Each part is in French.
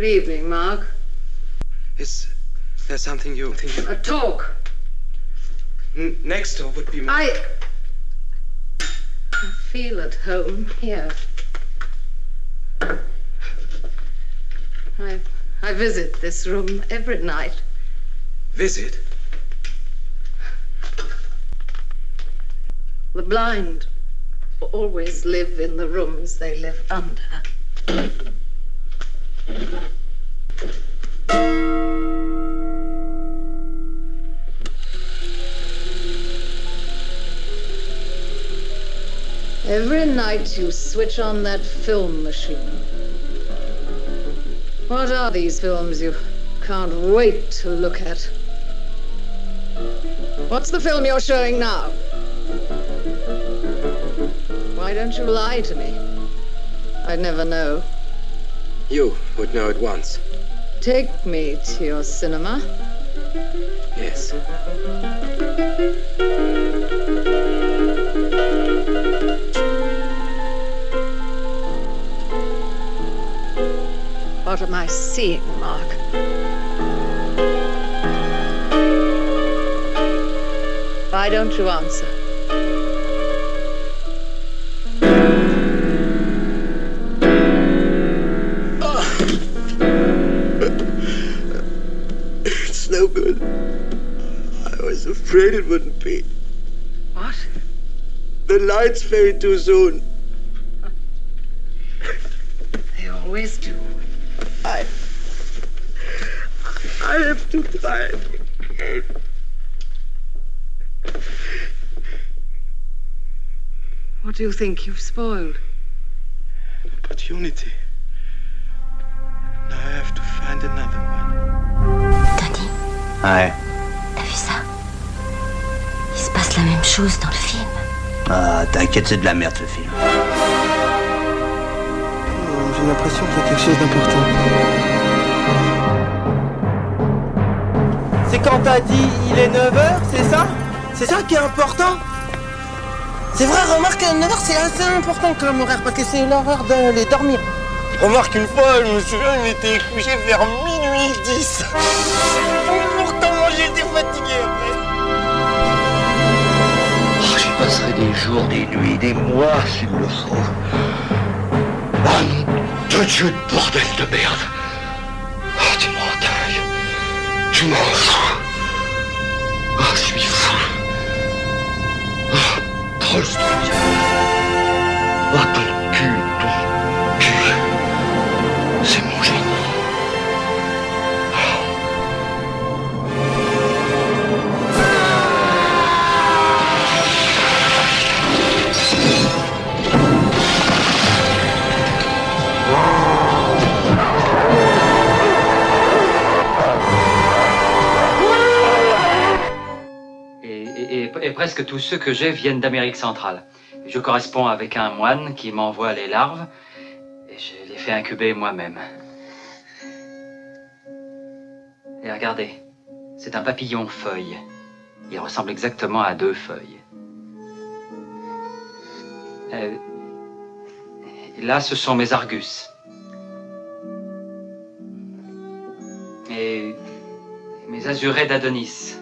Good evening, Mark. Is there something you... A talk. Next door would be... I feel at home here. I visit this room every night. Visit? The blind always live in the rooms they live under. Every night you switch on that film machine. What are these films you can't wait to look at? What's the film you're showing now? Why don't you lie to me? I'd never know. You would know at once. Take me to your cinema. Yes. What am I seeing, Mark? Why don't you answer? It's no good. I was afraid it wouldn't be. What? The lights fade too soon. They always do. I have to try again. What do you think you've spoiled? An opportunity. Now I have to find another one. Tony. Ouais. T'as vu ça? Il se passe la même chose dans le film. Ah, t'inquiète, c'est de la merde ce film. J'ai l'impression qu'il y a quelque chose d'important. C'est quand t'as dit il est 9h, c'est ça? C'est ça qui est important? C'est vrai, remarque, 9h c'est assez important comme horaire parce que c'est l'heure d'aller dormir. Remarque, une fois, je me souviens, il m'était couché vers minuit 10. Pourtant, moi j'étais fatigué après. Oh, j'y passerai des jours, des nuits, des mois s'il le faut. Ah, nom de Dieu de bordel de merde. Oh, tu m'en tailles. Tu m'en fous. Oh, je suis fou. Oh, trop studio. Oh, ton cul. C'est mon génie. Et presque tous ceux que j'ai viennent d'Amérique centrale. Je corresponds avec un moine qui m'envoie les larves et je les fais incuber moi-même. Et regardez, c'est un papillon feuille. Il ressemble exactement à 2 feuilles. Et là, ce sont mes argus. Et mes azurés d'Adonis.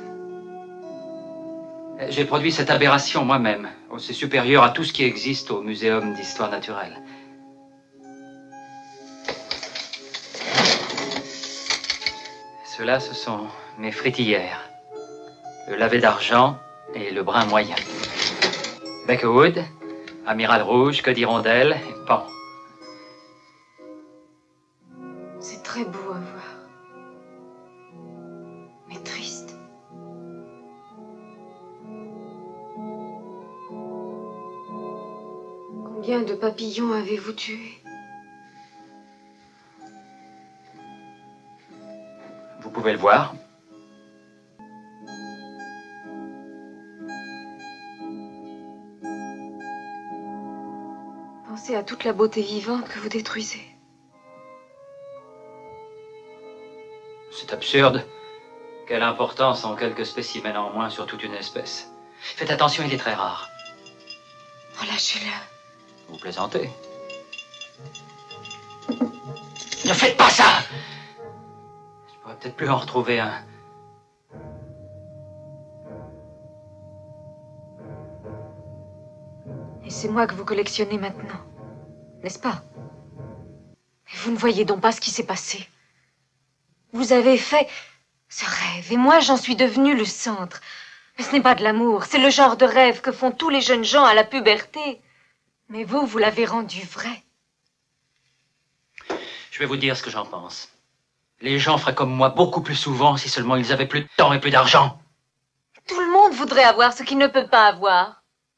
J'ai produit cette aberration moi-même. C'est supérieur à tout ce qui existe au Muséum d'histoire naturelle. Ceux-là, ce sont mes fritillères. Le lavé d'argent et le brun moyen. Beckerwood, Amiral Rouge, Queue d'Hirondelle, et Pan. C'est très beau à voir. Mais triste. Combien de papillons avez-vous tués? Vous pouvez le voir. Pensez à toute la beauté vivante que vous détruisez. C'est absurde. Quelle importance ont quelques spécimens en moins sur toute une espèce. Faites attention, il est très rare. Relâchez-le. Vous plaisantez. Ne faites pas ça! Je pourrais peut-être plus en retrouver un. Et c'est moi que vous collectionnez maintenant, n'est-ce pas? Et vous ne voyez donc pas ce qui s'est passé. Vous avez fait ce rêve, et moi j'en suis devenue le centre. Mais ce n'est pas de l'amour, c'est le genre de rêve que font tous les jeunes gens à la puberté. Mais vous l'avez rendu vrai. Je vais vous dire ce que j'en pense. Les gens feraient comme moi beaucoup plus souvent si seulement ils avaient plus de temps et plus d'argent. Tout le monde voudrait avoir ce qu'il ne peut pas avoir.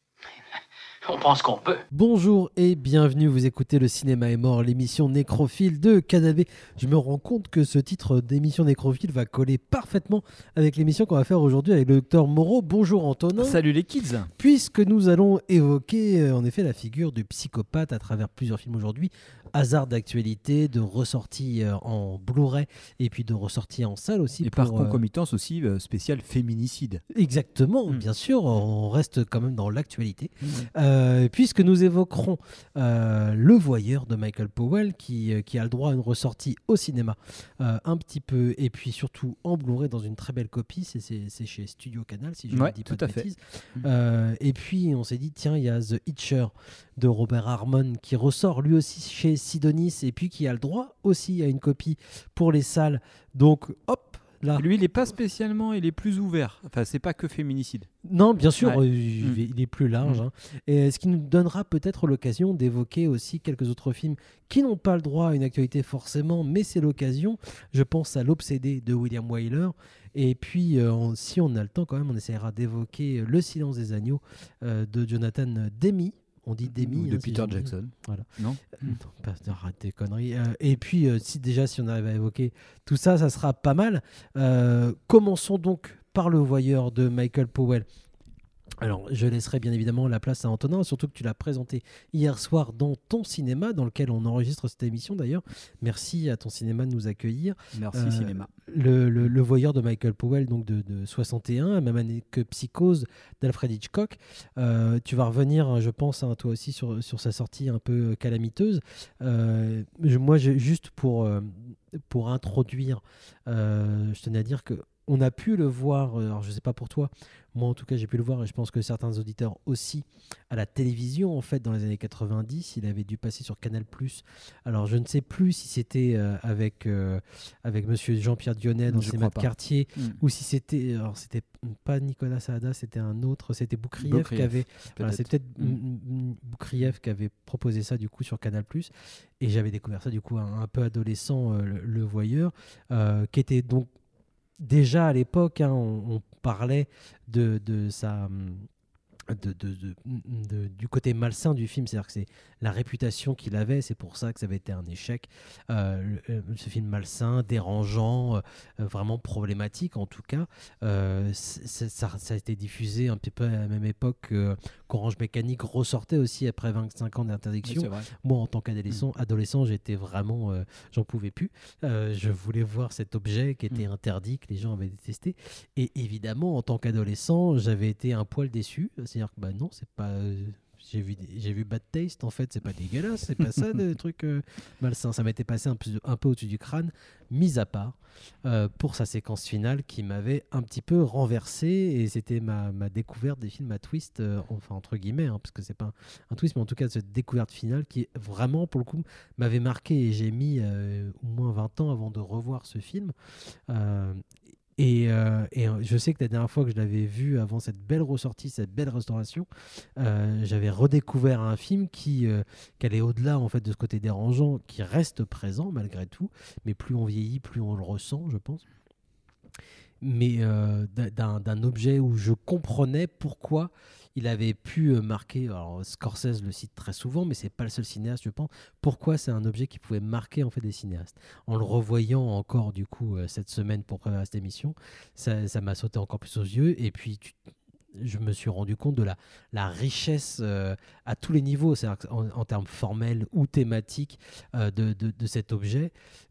On pense qu'on peut. Bonjour et bienvenue, vous écoutez Le Cinéma est mort, l'émission nécrophile de Canal B. Je me rends compte que ce titre d'émission nécrophile va coller parfaitement avec l'émission qu'on va faire aujourd'hui avec le docteur Moreau. Bonjour Antonin. Salut les kids. Puisque nous allons évoquer en effet la figure du psychopathe à travers plusieurs films aujourd'hui, hasard d'actualité, de ressorties en Blu-ray et puis de ressorties en salle aussi. Et par concomitance aussi spécial féminicide. Exactement, bien sûr, on reste quand même dans l'actualité. Puisque nous évoquerons Le Voyeur de Michael Powell qui a le droit à une ressortie au cinéma un petit peu et puis surtout en Blu-ray dans une très belle copie, c'est chez Studio Canal si je ne dis pas de bêtises. Et puis on s'est dit tiens, il y a The Hitcher de Robert Harmon qui ressort lui aussi chez Sidonis et puis qui a le droit aussi à une copie pour les salles, donc hop là. Lui, il n'est pas spécialement, il est plus ouvert. Enfin, c'est pas que féminicide. Non, bien sûr, il est plus large. Hein. Et ce qui nous donnera peut-être l'occasion d'évoquer aussi quelques autres films qui n'ont pas le droit à une actualité forcément, mais c'est l'occasion. Je pense à L'Obsédé de William Wyler. Et puis, si on a le temps quand même, on essaiera d'évoquer Le Silence des agneaux de Jonathan Demme. On dit Demme. De Peter Jackson. Voilà. Non, arrête tes conneries. Et puis, si on arrive à évoquer tout ça, ça sera pas mal. Commençons donc par Le Voyeur de Michael Powell. Alors, je laisserai bien évidemment la place à Antonin, surtout que tu l'as présenté hier soir dans ton cinéma, dans lequel on enregistre cette émission d'ailleurs. Merci à ton cinéma de nous accueillir. Merci cinéma. Le Voyeur de Michael Powell, donc de 61, la même année que Psychose d'Alfred Hitchcock. Tu vas revenir, je pense, toi aussi, sur sa sortie un peu calamiteuse. Moi, juste pour introduire, je tenais à dire que on a pu le voir, alors je ne sais pas pour toi, moi en tout cas j'ai pu le voir et je pense que certains auditeurs aussi, à la télévision en fait dans les années 90, il avait dû passer sur Canal+. Alors je ne sais plus si c'était avec monsieur Jean-Pierre Dionnet dans Cinéma de quartier ou si c'était, alors c'était pas Nicolas Saada, c'était un autre, c'était Boukrieff qui avait, voilà, c'est peut-être Boukrieff qui avait proposé ça du coup sur Canal+, et j'avais découvert ça du coup un peu adolescent, le Voyeur, qui était donc déjà à l'époque, hein, on parlait du côté malsain du film, c'est-à-dire que c'est la réputation qu'il avait, c'est pour ça que ça avait été un échec. Ce film malsain, dérangeant, vraiment problématique en tout cas. Ça a été diffusé un petit peu à la même époque qu'Orange Mécanique ressortait aussi après 25 ans d'interdiction. Oui, moi, en tant qu'adolescent, j'étais vraiment, j'en pouvais plus. Je voulais voir cet objet qui était interdit, que les gens avaient détesté. Et évidemment, en tant qu'adolescent, j'avais été un poil déçu. C'est-à-dire que bah non, c'est pas. J'ai vu Bad Taste, en fait, c'est pas dégueulasse, c'est pas ça, des trucs malsains. Ça m'était passé un peu au-dessus du crâne, mis à part pour sa séquence finale qui m'avait un petit peu renversé, et c'était ma découverte des films à twist, enfin entre guillemets, hein, parce que c'est pas un twist, mais en tout cas cette découverte finale qui vraiment, pour le coup, m'avait marqué, et j'ai mis au moins 20 ans avant de revoir ce film. Et je sais que la dernière fois que je l'avais vu, avant cette belle ressortie, cette belle restauration, j'avais redécouvert un film qui allait au-delà en fait, de ce côté dérangeant, qui reste présent malgré tout, mais plus on vieillit, plus on le ressent, je pense. Mais d'un objet où je comprenais pourquoi il avait pu marquer, alors Scorsese le cite très souvent, mais c'est pas le seul cinéaste, je pense, pourquoi c'est un objet qui pouvait marquer en fait des cinéastes. En le revoyant encore du coup cette semaine pour préparer cette émission, ça m'a sauté encore plus aux yeux, et puis je me suis rendu compte de la richesse à tous les niveaux, c'est-à-dire en termes formels ou thématiques de cet objet,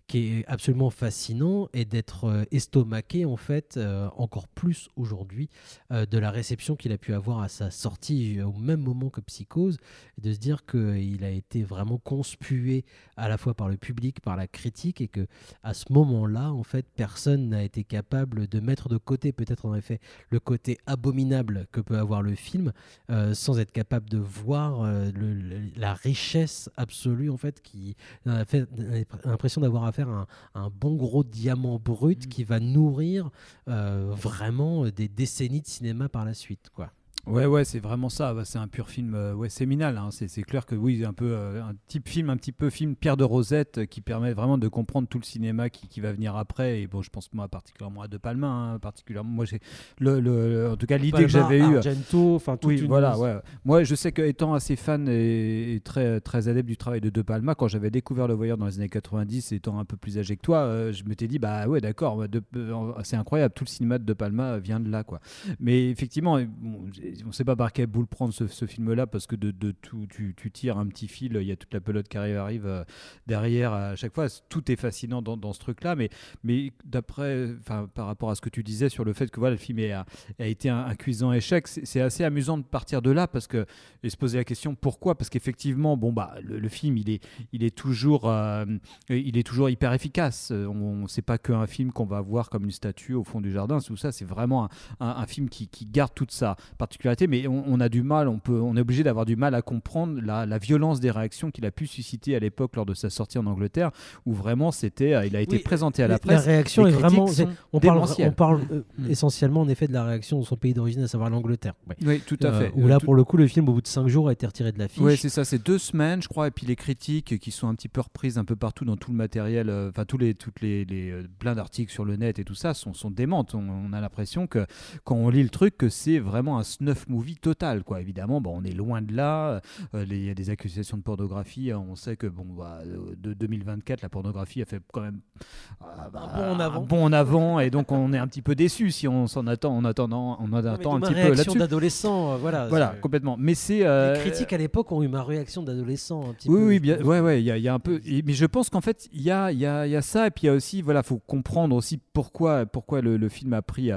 qui est absolument fascinant et d'être estomaqué en fait encore plus aujourd'hui de la réception qu'il a pu avoir à sa sortie au même moment que Psychose, et de se dire qu'il a été vraiment conspué à la fois par le public, par la critique, et que à ce moment-là en fait personne n'a été capable de mettre de côté peut-être en effet le côté abominable que peut avoir le film sans être capable de voir la richesse absolue en fait qui a fait l'impression d'avoir affaire à un bon gros diamant brut qui va nourrir vraiment des décennies de cinéma par la suite, quoi. Ouais, c'est vraiment ça. C'est un pur film séminal. Hein. C'est clair que oui, un peu un type film, un petit peu film Pierre de Rosette qui permet vraiment de comprendre tout le cinéma qui va venir après. Et bon, je pense moi particulièrement à De Palma. Hein, particulièrement, moi j'ai en tout cas l'idée que j'avais eue. Argento, enfin toute une... voilà. Ouais. Moi, je sais qu'étant assez fan et très très adepte du travail de Palma, quand j'avais découvert Le Voyeur dans les années 90, étant un peu plus âgé que toi, je m'étais dit bah ouais d'accord, c'est incroyable. Tout le cinéma de Palma vient de là, quoi. Mais effectivement. On ne sait pas par quelle boule prendre ce film-là, parce que de tout, tu tires un petit fil, il y a toute la pelote qui arrive derrière à chaque fois. Tout est fascinant dans ce truc-là, mais par rapport à ce que tu disais sur le fait que voilà, le film a été un cuisant échec, c'est assez amusant de partir de là, parce que, et se poser la question pourquoi, parce qu'effectivement, le film il est toujours hyper efficace. On sait pas qu'un film qu'on va voir comme une statue au fond du jardin, tout ça, c'est vraiment un film qui garde toute sa particularité. Mais on a du mal, on est obligé d'avoir du mal à comprendre la violence des réactions qu'il a pu susciter à l'époque lors de sa sortie en Angleterre, où vraiment il a été présenté à la presse. La réaction est vraiment, on parle essentiellement en effet de la réaction de son pays d'origine, à savoir l'Angleterre. Oui, tout à fait. Où là, pour le coup, le film au bout de 5 jours a été retiré de l'affiche. Oui, c'est ça, c'est 2 semaines, je crois, et puis les critiques qui sont un petit peu reprises un peu partout dans tout le matériel, plein d'articles sur le net et tout ça sont démentes. On a l'impression que quand on lit le truc, que c'est vraiment un snuff movie total, quoi. Évidemment, on est loin de là. Il y a des accusations de pornographie. On sait que de 2024, la pornographie a fait quand même un bond en avant, et donc on est un petit peu déçu si on s'en attend. On attend un petit peu là-dessus. D'adolescent, voilà, complètement. Mais c'est les critiques à l'époque ont eu ma réaction d'adolescent un petit peu. Oui, bien, ouais, il y a un peu. Mais je pense qu'en fait, il y a ça, et puis il y a aussi, faut comprendre aussi pourquoi le film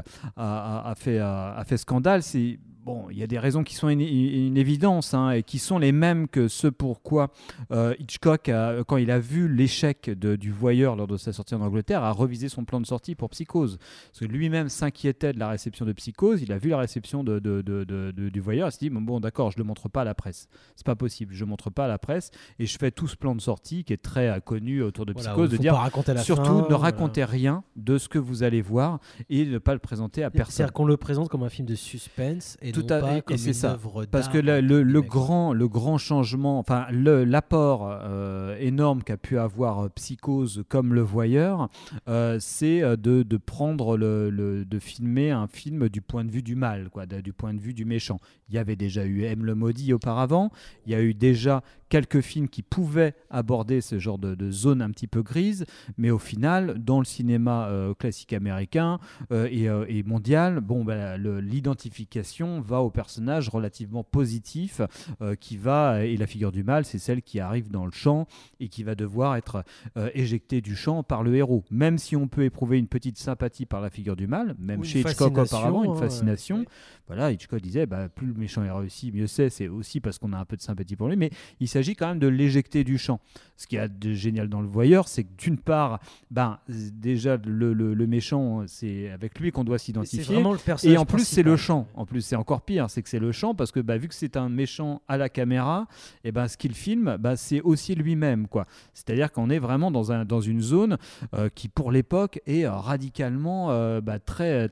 a fait scandale. C'est il y a des raisons qui sont une évidence, hein, et qui sont les mêmes que ce pourquoi Hitchcock, quand il a vu l'échec du Voyeur lors de sa sortie en Angleterre, a revisé son plan de sortie pour Psychose. Parce que lui-même s'inquiétait de la réception de Psychose, il a vu la réception du Voyeur, il s'est dit bon d'accord, je ne le montre pas à la presse. C'est pas possible, je ne montre pas à la presse, et je fais tout ce plan de sortie qui est très connu autour de Psychose, de dire surtout ne racontez rien de ce que vous allez voir, et ne pas le présenter à personne. C'est-à-dire qu'on le présente comme un film de suspense, et tout à fait, et c'est ça. Parce que le grand changement, enfin l'apport énorme qu'a pu avoir Psychose comme Le Voyeur, c'est de prendre de filmer un film du point de vue du mal, quoi, du point de vue du méchant. Il y avait déjà eu M le Maudit auparavant, il y a eu déjà quelques films qui pouvaient aborder ce genre de zone un petit peu grise, mais au final, dans le cinéma classique américain et mondial, l'identification va au personnage relativement positif et la figure du mal, c'est celle qui arrive dans le champ et qui va devoir être éjectée du champ par le héros. Même si on peut éprouver une petite sympathie par la figure du mal, même chez Hitchcock auparavant, une fascination. Ouais. Voilà, Hitchcock disait plus le méchant est réussi, mieux c'est aussi parce qu'on a un peu de sympathie pour lui, mais il s'agit quand même de l'éjecter du champ. Ce qu'il y a de génial dans Le Voyeur, c'est que d'une part, déjà le méchant, c'est avec lui qu'on doit s'identifier, et en plus c'est le champ. En plus c'est encore pire, c'est que c'est le champ, parce que vu que c'est un méchant à la caméra, et ce qu'il filme, c'est aussi lui-même, quoi. C'est-à-dire qu'on est vraiment dans une zone qui pour l'époque est radicalement très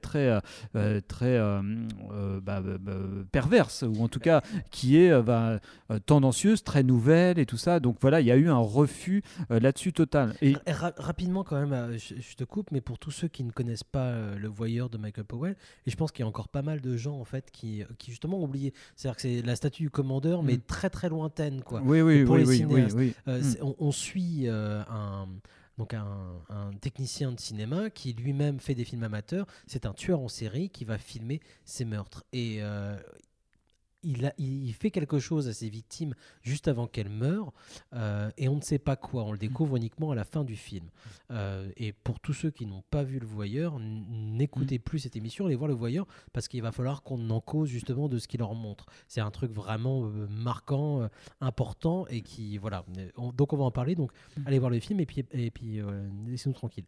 perverse, ou en tout cas qui est tendancieuse, très nouvelle et tout ça. Donc voilà, il y a eu un refus là-dessus total. Et rapidement quand même, je te coupe, mais pour tous ceux qui ne connaissent pas Le Voyeur de Michael Powell, et je pense qu'il y a encore pas mal de gens en fait qui justement ont oublié. C'est-à-dire que c'est la statue du commandeur, mais très très lointaine, quoi. Oui, pour les cinéastes. Oui. On suit un technicien de cinéma qui lui-même fait des films amateurs. C'est un tueur en série qui va filmer ses meurtres. Et il fait quelque chose à ses victimes juste avant qu'elles meurent, et on ne sait pas quoi. On le découvre uniquement à la fin du film. Et pour tous ceux qui n'ont pas vu Le Voyeur, n'écoutez plus cette émission, allez voir Le Voyeur, parce qu'il va falloir qu'on en cause justement de ce qu'il leur montre. C'est un truc vraiment marquant, important, et qui voilà. Donc on va en parler. Donc allez voir le film et puis laissez-nous tranquilles.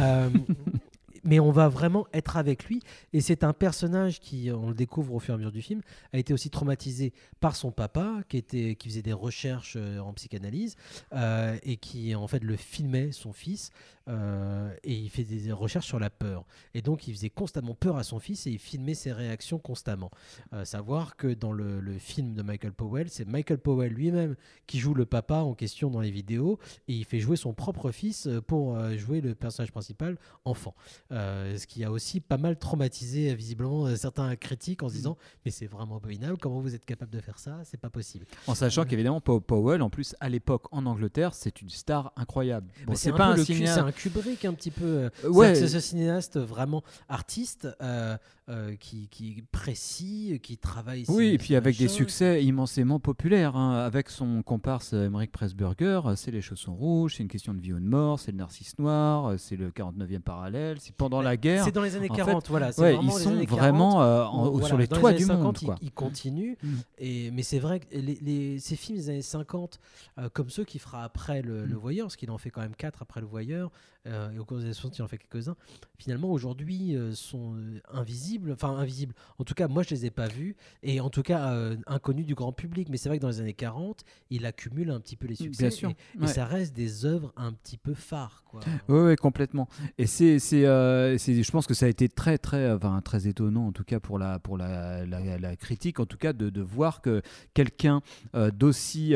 Mais on va vraiment être avec lui, et c'est un personnage qui, on le découvre au fur et à mesure du film, a été aussi traumatisé par son papa qui faisait des recherches en psychanalyse, et qui en fait le filmait, son fils, et il fait des recherches sur la peur, et donc il faisait constamment peur à son fils et il filmait ses réactions constamment. Savoir que dans le film de Michael Powell, c'est Michael Powell lui-même qui joue le papa en question dans les vidéos, et il fait jouer son propre fils pour jouer le personnage principal enfant. Ce qui a aussi pas mal traumatisé visiblement certains critiques en se disant mais c'est vraiment abominable, comment vous êtes capable de faire ça, c'est pas possible. En sachant qu'évidemment Powell, en plus à l'époque en Angleterre, c'est une star incroyable. Bon, c'est pas un cinéaste. C'est un Kubrick un petit peu. Ouais. C'est ce cinéaste vraiment artiste, qui est précis, qui travaille. Oui, et puis avec des choses. succès immensément populaires, hein. Avec son comparse Emmerich Pressburger, c'est Les Chaussons Rouges, c'est Une question de vie ou de mort, c'est Le Narcisse Noir, c'est Le 49e parallèle, c'est Pendant la guerre. C'est dans les années en 40, fait, voilà. Ouais, ils sont vraiment sur les toits du monde. Ils continuent, mais c'est vrai que ces films des années 50, comme ceux qu'il fera après Le Voyeur, parce qu'il en fait quand même 4 après Le Voyeur, et au cours des années 60, il en fait quelques-uns, finalement aujourd'hui sont invisibles. En tout cas, moi je les ai pas vus, et en tout cas inconnus du grand public. Mais c'est vrai que dans les années 40, il accumule un petit peu les succès. Bien sûr. Et ça reste des œuvres un petit peu phares, quoi. Oui, complètement. Et je pense que ça a été très étonnant, en tout cas pour la critique, en tout cas de voir que quelqu'un d'aussi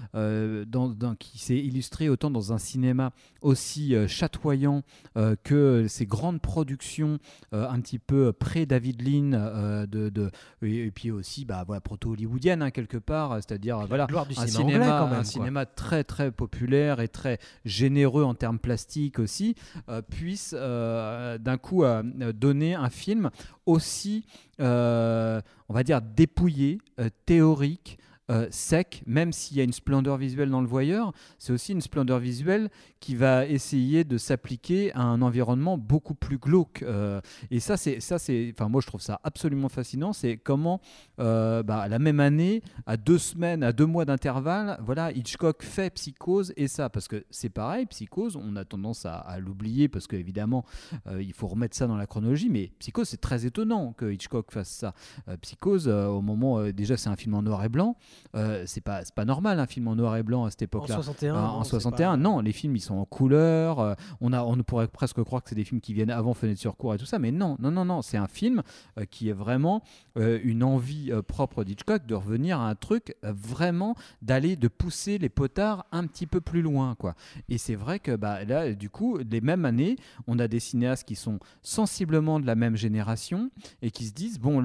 qui s'est illustré autant dans un cinéma aussi chatoyant que ces grandes productions un petit peu pré-David Lean, et puis aussi proto-hollywoodienne, hein, quelque part, c'est-à-dire un cinéma très très populaire et très généreux en termes plastiques aussi, puisse d'un coup donner un film aussi, on va dire, dépouillé, théorique, sec, même s'il y a une splendeur visuelle dans Le Voyeur, c'est aussi une splendeur visuelle qui va essayer de s'appliquer à un environnement beaucoup plus glauque. Et moi je trouve ça absolument fascinant. C'est comment, la même année, à 2 mois d'intervalle, voilà, Hitchcock fait Psychose et ça, parce que c'est pareil, Psychose, on a tendance à l'oublier parce qu'évidemment, il faut remettre ça dans la chronologie, mais Psychose, c'est très étonnant que Hitchcock fasse ça. Psychose, au moment, déjà c'est un film en noir et blanc. C'est pas normal un film en noir et blanc à cette époque-là. En 61, non, les films ils sont en couleur. On pourrait presque croire que c'est des films qui viennent avant Fenêtre-sur-Cour et tout ça, mais non, c'est un film qui est vraiment une envie propre d'Hitchcock de revenir à un truc vraiment de pousser les potards un petit peu plus loin, quoi. Et c'est vrai que là, du coup, les mêmes années, on a des cinéastes qui sont sensiblement de la même génération et qui se disent on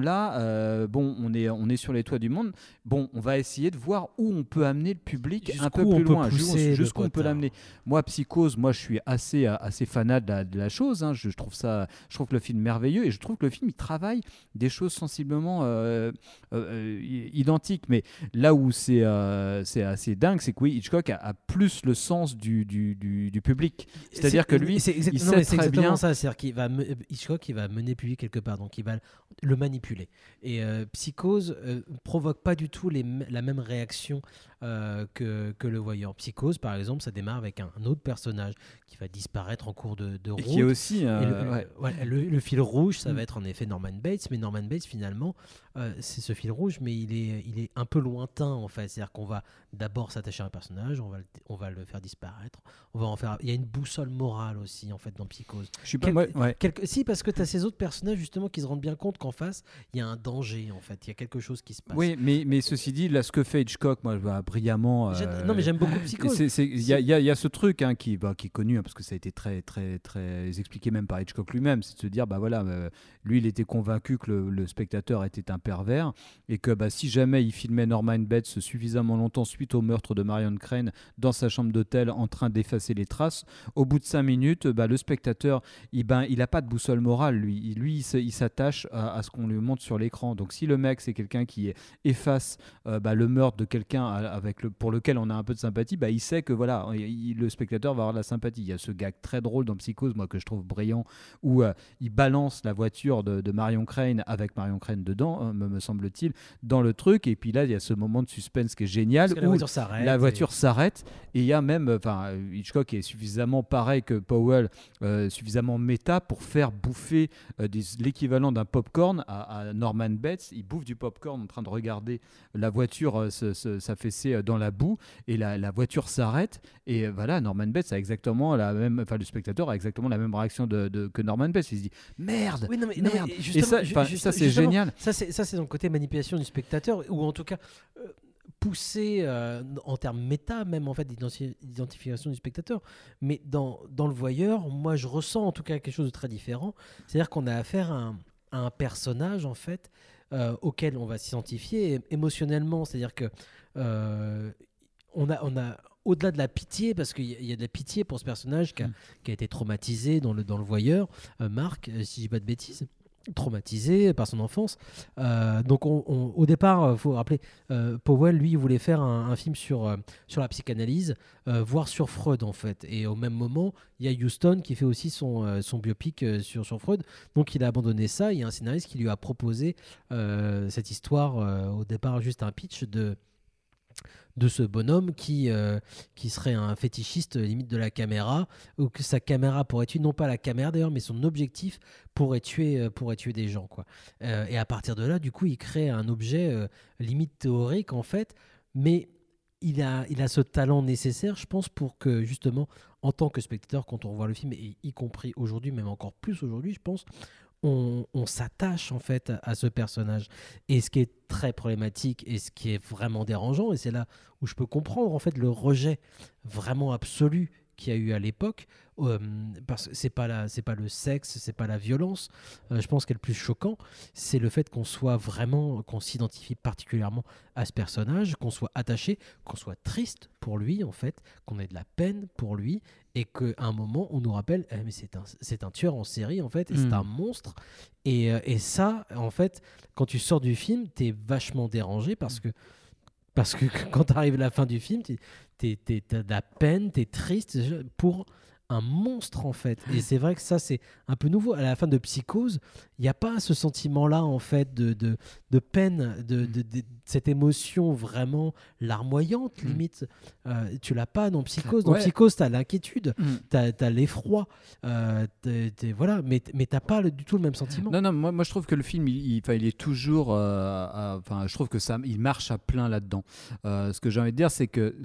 est sur les toits du monde, on va essayer de voir où on peut amener le public un peu plus loin, jusqu'où on peut l'amener. Moi, Psychose, je suis assez fanat de la chose, hein. Je trouve que le film est merveilleux, et je trouve que le film il travaille des choses sensiblement identiques, mais là où c'est assez dingue, c'est que oui, Hitchcock a plus le sens du public, c'est-à-dire que lui il sait très bien ça, c'est-à-dire Hitchcock il va mener le public quelque part, donc il va le manipuler, et Psychose provoque pas du tout la même réaction que Le Voyeur. Psychose, par exemple, ça démarre avec un autre personnage qui va disparaître en cours de route. Et qui est aussi... le fil rouge, ça va être en effet Norman Bates, mais Norman Bates, finalement, c'est ce fil rouge, mais il est un peu lointain, en fait. C'est-à-dire qu'on va d'abord s'attacher à un personnage, on va le faire disparaître, il y a une boussole morale aussi, en fait, dans Psychose. Si, parce que tu as ces autres personnages, justement, qui se rendent bien compte qu'en face, il y a un danger, en fait. Il y a quelque chose qui se passe. Oui, mais ceci dit, là, ce que fait Hitchcock, moi, brillamment. Non, mais j'aime beaucoup Psychose. Il y a ce truc qui est connu, parce que ça a été très, très, très expliqué même par Hitchcock lui-même, c'est de se dire, lui, il était convaincu que le spectateur était un pervers, et que si jamais il filmait Norman Bates suffisamment longtemps suite au meurtre de Marion Crane dans sa chambre d'hôtel en train d'effacer les traces, au bout de 5 minutes, le spectateur, il n'a pas de boussole morale, lui il s'attache à ce qu'on lui montre sur l'écran. Donc si le mec, c'est quelqu'un qui efface le meurtre de quelqu'un pour lequel on a un peu de sympathie, il sait que le spectateur va avoir de la sympathie. Il y a ce gag très drôle dans Psychose, moi, que je trouve brillant, où il balance la voiture de Marion Crane avec Marion Crane dedans, me semble-t-il, dans le truc, et puis là il y a ce moment de suspense qui est génial, où la voiture s'arrête, et il y a même, Hitchcock est suffisamment pareil que Powell, suffisamment méta pour faire bouffer l'équivalent d'un popcorn à Norman Bates. Il bouffe du popcorn en train de regarder la voiture s'affaisser dans la boue, et la voiture s'arrête, et Norman Bates a exactement la même, le spectateur a exactement la même réaction que Norman Bates. Il se dit merde, oui, merde. Et ça c'est génial. Ça c'est dans le côté manipulation du spectateur, ou en tout cas poussé en termes méta, même en fait d'identification du spectateur. Mais dans le voyeur, moi je ressens en tout cas quelque chose de très différent. C'est-à-dire qu'on a affaire à un personnage en fait auquel on va s'identifier émotionnellement. C'est-à-dire que on a au-delà de la pitié, parce qu'il y a de la pitié pour ce personnage qui a été traumatisé dans le voyeur, Marc, si je dis pas de bêtises, traumatisé par son enfance. Donc au départ, il faut rappeler, Powell, lui, il voulait faire un film sur la psychanalyse, voire sur Freud en fait. Et au même moment, il y a Huston qui fait aussi son biopic sur Freud. Donc il a abandonné ça. Il y a un scénariste qui lui a proposé cette histoire, au départ juste un pitch de ce bonhomme qui serait un fétichiste limite de la caméra, ou que sa caméra pourrait tuer, non pas la caméra d'ailleurs, mais son objectif pourrait tuer des gens, quoi. Et à partir de là, du coup, il crée un objet limite théorique en fait, mais il a ce talent nécessaire, je pense, pour que justement, en tant que spectateur, quand on revoit le film, et y compris aujourd'hui, même encore plus aujourd'hui, je pense, on s'attache en fait à ce personnage. Et ce qui est très problématique et ce qui est vraiment dérangeant, et c'est là où je peux comprendre en fait le rejet vraiment absolu qu'il y a eu à l'époque, parce que c'est pas le sexe, c'est pas la violence. Je pense que le plus choquant, c'est le fait qu'on s'identifie particulièrement à ce personnage, qu'on soit attaché, qu'on soit triste pour lui en fait, qu'on ait de la peine pour lui, et qu'à un moment on nous rappelle, mais c'est un tueur en série en fait, et c'est un monstre. Et ça, en fait, quand tu sors du film, t'es vachement dérangé parce que quand t'arrives à la fin du film, t'as de la peine, t'es triste pour un monstre en fait. Et c'est vrai que ça c'est un peu nouveau. À la fin de Psychose, il n'y a pas ce sentiment-là en fait de peine, de cette émotion vraiment larmoyante limite. Tu l'as pas dans Psychose. Dans Psychose, t'as l'inquiétude, t'as l'effroi, voilà, mais t'as pas du tout le même sentiment. Non, moi je trouve que le film il est toujours, je trouve que ça il marche à plein là-dedans. Ce que j'ai envie de dire, c'est que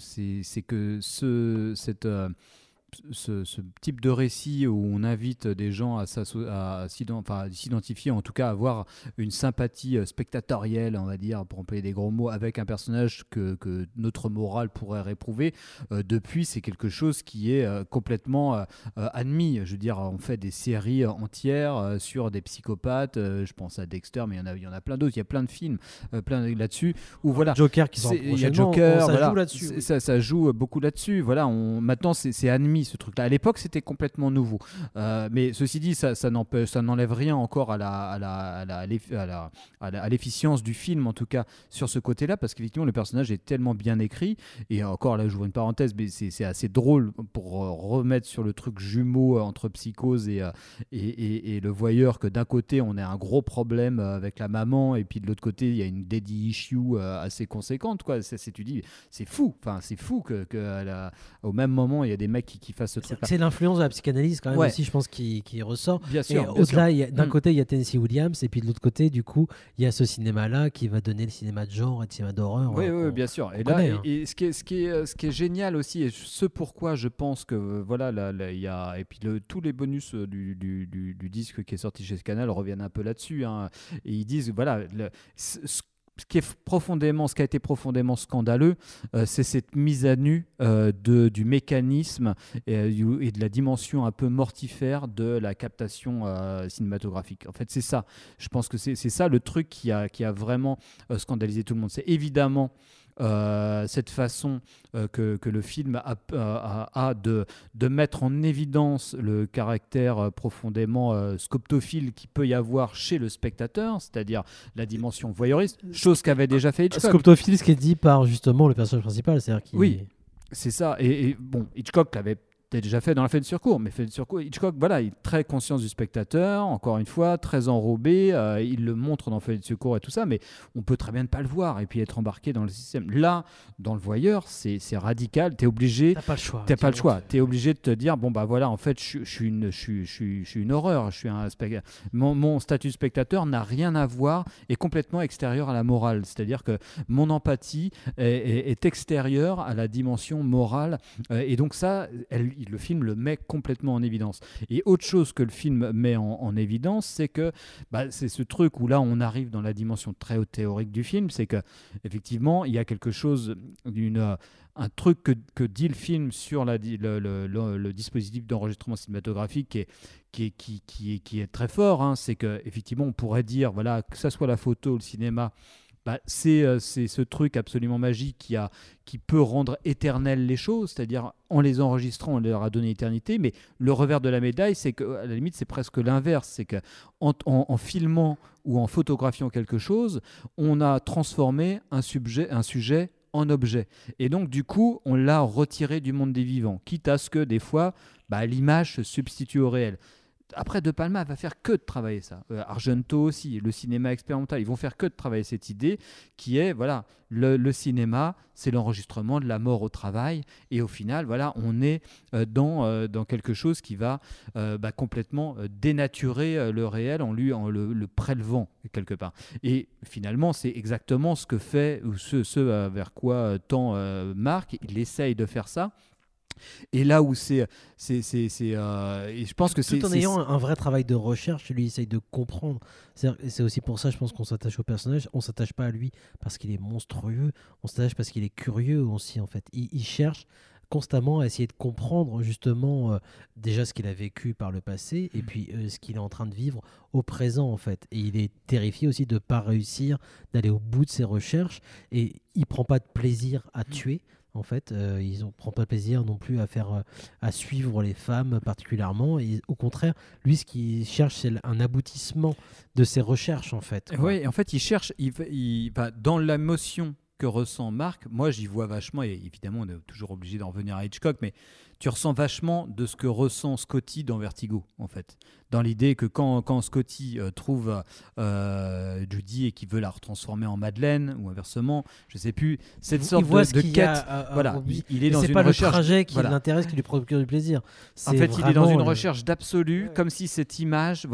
ce type de récit où on invite des gens à s'identifier, en tout cas à avoir une sympathie spectatorielle, on va dire, pour employer des gros mots, avec un personnage que notre morale pourrait réprouver, depuis c'est quelque chose qui est complètement admis. Je veux dire, on fait des séries entières sur des psychopathes, je pense à Dexter, mais il y en a plein d'autres, il y a plein de films là-dessus, où voilà, Joker qui sort prochainement, il y a Joker, ça joue là-dessus. Ça joue beaucoup là-dessus, voilà, maintenant c'est admis ce truc-là. À l'époque, c'était complètement nouveau. Mais ceci dit, ça n'enlève rien encore à l'efficience du film, en tout cas sur ce côté-là, parce qu'effectivement, le personnage est tellement bien écrit. Et encore là, j'ouvre une parenthèse, mais c'est assez drôle pour remettre sur le truc jumeau entre Psychose et le voyeur, que d'un côté, on a un gros problème avec la maman, et puis de l'autre côté, il y a une daddy issue assez conséquente, quoi. Tu dis, c'est fou. Enfin, c'est fou au même moment, il y a des mecs qui fassent ce truc-là. C'est l'influence de la psychanalyse quand même aussi, je pense, qui ressort. Bien sûr. Au-delà, d'un côté, il y a Tennessee Williams, et puis de l'autre côté, du coup, il y a ce cinéma-là qui va donner le cinéma de genre et le cinéma d'horreur. Oui, bien sûr. Et là, et ce qui est génial aussi, et ce pourquoi je pense que il y a, et puis tous les bonus du disque qui est sorti chez Canal reviennent un peu là-dessus, hein, et ils disent ce qui a été profondément scandaleux, c'est cette mise à nu du mécanisme et de la dimension un peu mortifère de la captation cinématographique. En fait, c'est ça. Je pense que c'est ça le truc qui a vraiment scandalisé tout le monde. C'est évidemment cette façon que le film a de mettre en évidence le caractère profondément scoptophile qu'il peut y avoir chez le spectateur, c'est-à-dire la dimension voyeuriste, chose qu'avait déjà fait Hitchcock. Scoptophile, ce qui est dit par justement le personnage principal, c'est-à-dire qu'il Oui, c'est ça. Et bon, Hitchcock l'avait déjà fait dans La Fée de Surcourt, mais Fée de Surcourt, Hitchcock, voilà, il est très conscient du spectateur, encore une fois, très enrobé, il le montre dans Fée de Surcourt et tout ça, mais on peut très bien ne pas le voir et puis être embarqué dans le système. Là, dans Le Voyeur, c'est radical, t'es obligé... T'as pas le choix. T'as pas le choix, t'es obligé de te dire, bon bah voilà, en fait, je suis une horreur, mon statut de spectateur n'a rien à voir, est complètement extérieur à la morale, c'est-à-dire que mon empathie est extérieure à la dimension morale, et donc ça, le film le met complètement en évidence. Et autre chose que le film met en évidence, c'est que c'est ce truc où là on arrive dans la dimension très théorique du film, c'est que effectivement il y a quelque chose un truc que dit le film sur le dispositif d'enregistrement cinématographique qui est très fort, hein, c'est que effectivement on pourrait dire voilà, que ça soit la photo, le cinéma, c'est ce truc absolument magique qui peut rendre éternelles les choses, c'est-à-dire en les enregistrant, on leur a donné éternité, mais le revers de la médaille, c'est qu'à la limite, c'est presque l'inverse, c'est qu'en filmant ou en photographiant quelque chose, on a transformé un sujet en objet. Et donc, du coup, on l'a retiré du monde des vivants, quitte à ce que, des fois, l'image se substitue au réel. Après, De Palma va faire que de travailler ça. Argento aussi, le cinéma expérimental, ils vont faire que de travailler cette idée qui est, voilà, le cinéma, c'est l'enregistrement de la mort au travail. Et au final, voilà, on est dans quelque chose qui va complètement dénaturer le réel en le prélevant quelque part. Et finalement, c'est exactement ce que fait, ou ce vers quoi tend Marc. Il essaye de faire ça. Et là où et je pense que tout en ayant un vrai travail de recherche, lui essaye de comprendre. C'est aussi pour ça, je pense qu'on s'attache au personnage. On s'attache pas à lui parce qu'il est monstrueux. On s'attache parce qu'il est curieux aussi, en fait. Il cherche constamment à essayer de comprendre justement déjà ce qu'il a vécu par le passé et puis ce qu'il est en train de vivre au présent, en fait. Et il est terrifié aussi de ne pas réussir, d'aller au bout de ses recherches, et il prend pas de plaisir à tuer. En fait, ils ne prennent pas de plaisir non plus à suivre les femmes particulièrement. Et au contraire, lui, ce qu'il cherche, c'est un aboutissement de ses recherches, en fait. Oui, en fait, il cherche, dans l'émotion que ressent Marc, moi, j'y vois vachement, et évidemment, on est toujours obligé d'en revenir à Hitchcock, mais tu ressens vachement de ce que ressent Scotty dans Vertigo, en fait. Dans l'idée que quand Scotty trouve Judy et qu'il veut la retransformer en Madeleine, ou inversement, je ne sais plus, cette sorte de quête, voilà, il est dans une recherche. C'est pas le trajet qui l'intéresse, qui lui procure du plaisir. En fait, il est dans une recherche d'absolu, comme si cette image,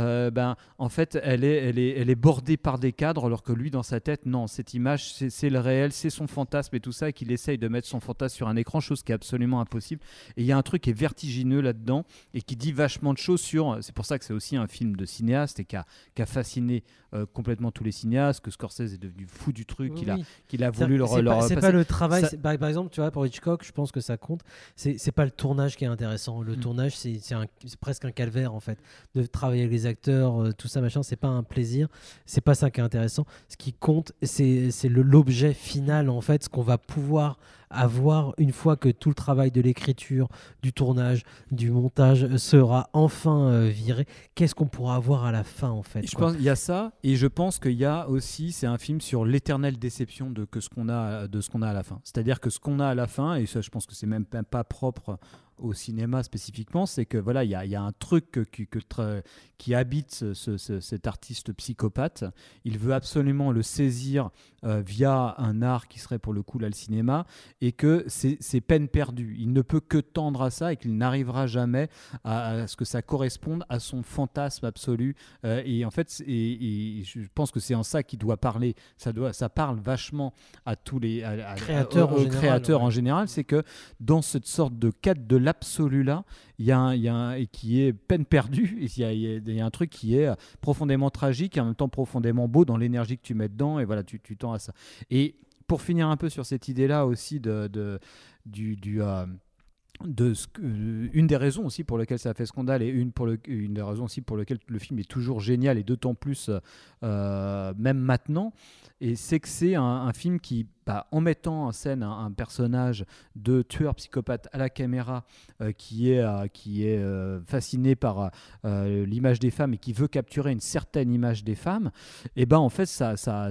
en fait, elle est bordée par des cadres, alors que lui, dans sa tête, non, cette image, c'est le réel, c'est son fantasme et tout ça, et qu'il essaye de mettre son fantasme sur un écran, chose qui est absolument impossible. Et il y a un truc qui est vertigineux là-dedans et qui dit vachement de choses sur... C'est pour ça que c'est aussi un film de cinéaste et qui a fasciné complètement tous les cinéastes, que Scorsese est devenu fou du truc, qu'il a voulu leur c'est passer. Pas le travail. Par exemple, tu vois, pour Hitchcock, je pense que ça compte. C'est pas le tournage qui est intéressant. Le tournage, c'est presque un calvaire, en fait. De travailler avec les acteurs, tout ça, machin, c'est pas un plaisir. C'est pas ça qui est intéressant. Ce qui compte, c'est l'objet final, en fait, ce qu'on va pouvoir avoir une fois que tout le travail de l'écriture, du tournage, du montage sera enfin viré. Qu'est-ce qu'on pourra avoir à la fin, en fait? Je pense qu'il y a ça, et je pense qu'il y a aussi, c'est un film sur l'éternelle déception de ce qu'on a à la fin. C'est-à-dire que ce qu'on a à la fin, et ça, je pense que c'est même pas propre au cinéma spécifiquement, c'est que voilà, il y a un truc qui habite cet artiste psychopathe. Il veut absolument le saisir via un art qui serait pour le coup là le cinéma, et que c'est peine perdue. Il ne peut que tendre à ça et qu'il n'arrivera jamais à ce que ça corresponde à son fantasme absolu. Et en fait, et je pense que c'est en ça qu'il doit parler. Ça parle vachement à tous les créateurs en général. C'est que dans cette sorte de quête de l'absolu là, il y a et qui est peine perdue. Il y a un truc qui est profondément tragique et en même temps profondément beau dans l'énergie que tu mets dedans. Et voilà, tu tends à ça. Et pour finir un peu sur cette idée-là aussi une des raisons aussi pour lesquelles ça a fait scandale et une des raisons aussi pour lesquelles le film est toujours génial et d'autant plus même maintenant, et c'est que c'est un film qui, en mettant en scène un personnage de tueur psychopathe à la caméra qui est fasciné par l'image des femmes et qui veut capturer une certaine image des femmes, et en fait ça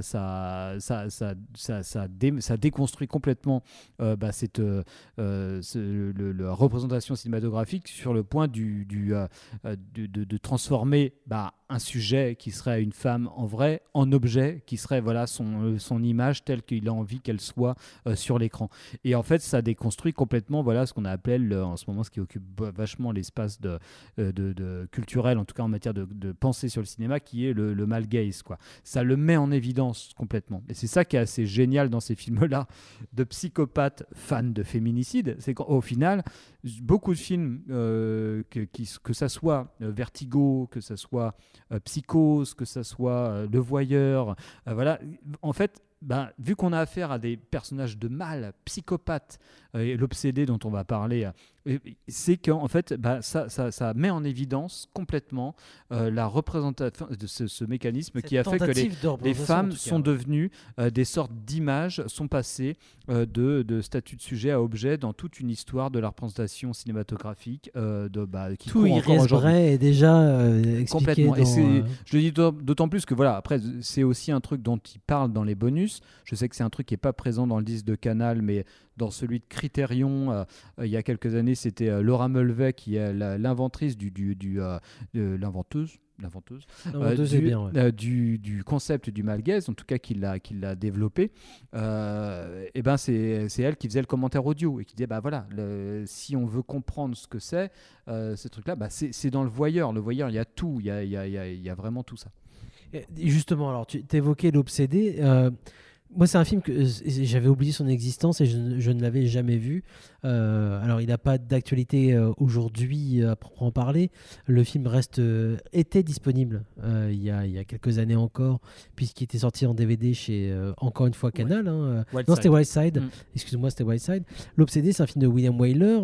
déconstruit complètement la représentation cinématographique sur le point de transformer un sujet qui serait une femme en vrai en objet qui serait son image telle qu'il a envie qu'elle soit sur l'écran. Et en fait ça déconstruit complètement ce qu'on appelle en ce moment, ce qui occupe vachement l'espace culturel, en tout cas en matière de pensée sur le cinéma, qui est le male gaze, quoi. Ça le met en évidence complètement, et c'est ça qui est assez génial dans ces films-là de psychopathes fans de féminicide, c'est qu'au final beaucoup de films que ça soit Vertigo, que ça soit Psychose, que ça soit Le Voyeur, en fait vu qu'on a affaire à des personnages de mal, psychopathes, et l'obsédé dont on va parler, c'est qu'en fait ça met en évidence complètement la représentation de ce mécanisme qui a fait que les femmes sont devenues des sortes d'images, sont passées de statut de sujet à objet dans toute une histoire de la représentation cinématographique qui tout Iris Bray est déjà expliqué complètement. dans, Je le dis d'autant plus que après c'est aussi un truc dont il parle dans les bonus. Je sais que c'est un truc qui n'est pas présent dans le disque de Canal, mais dans celui de Criterion, il y a quelques années, c'était Laura Mulvey qui est l'inventrice l'inventeuse du concept du male gaze, en tout cas qui l'a développé. C'est elle qui faisait le commentaire audio et qui disait si on veut comprendre ce que c'est ce truc là, c'est dans Le Voyeur. Le Voyeur, il y a tout, il y a vraiment tout ça. Et justement, alors tu évoquais l'obsédé. Moi, c'est un film que j'avais oublié son existence et je ne l'avais jamais vu. Alors, il n'a pas d'actualité aujourd'hui à proprement parler. Le film était disponible il y a quelques années encore, puisqu'il était sorti en DVD chez, encore une fois, Canal. Non, c'était Wild Side. Excuse-moi, c'était Wild Side. L'Obsédé, c'est un film de William Wyler.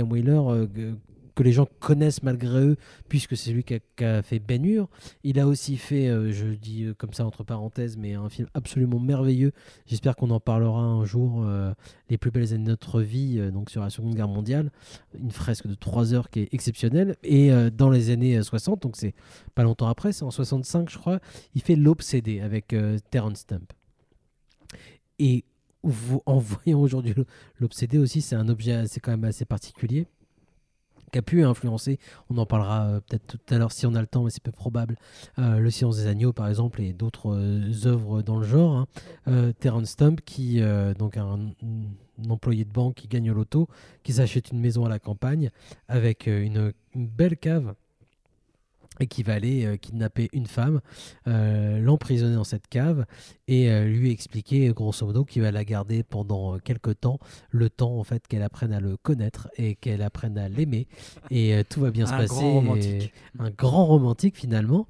Que les gens connaissent malgré eux, puisque c'est lui qui a fait Ben-Hur. Il a aussi fait, je dis comme ça entre parenthèses, mais un film absolument merveilleux. J'espère qu'on en parlera un jour, Les plus belles années de notre vie, donc sur la Seconde Guerre mondiale. Une fresque de 3 heures qui est exceptionnelle. Et dans les années 60, donc c'est pas longtemps après, c'est en 65 je crois, il fait L'Obsédé avec Terence Stamp. Et en voyant aujourd'hui L'Obsédé aussi, c'est un objet quand même assez particulier, qui a pu influencer, on en parlera peut-être tout à l'heure si on a le temps, mais c'est peu probable, Le Silence des agneaux par exemple et d'autres œuvres dans le genre. Terence Stamp qui donc un employé de banque qui gagne au loto, qui s'achète une maison à la campagne avec une belle cave et qui va aller kidnapper une femme, l'emprisonner dans cette cave et lui expliquer grosso modo qu'il va la garder pendant quelques temps, le temps en fait qu'elle apprenne à le connaître et qu'elle apprenne à l'aimer, et tout va bien se passer. Un grand romantique finalement,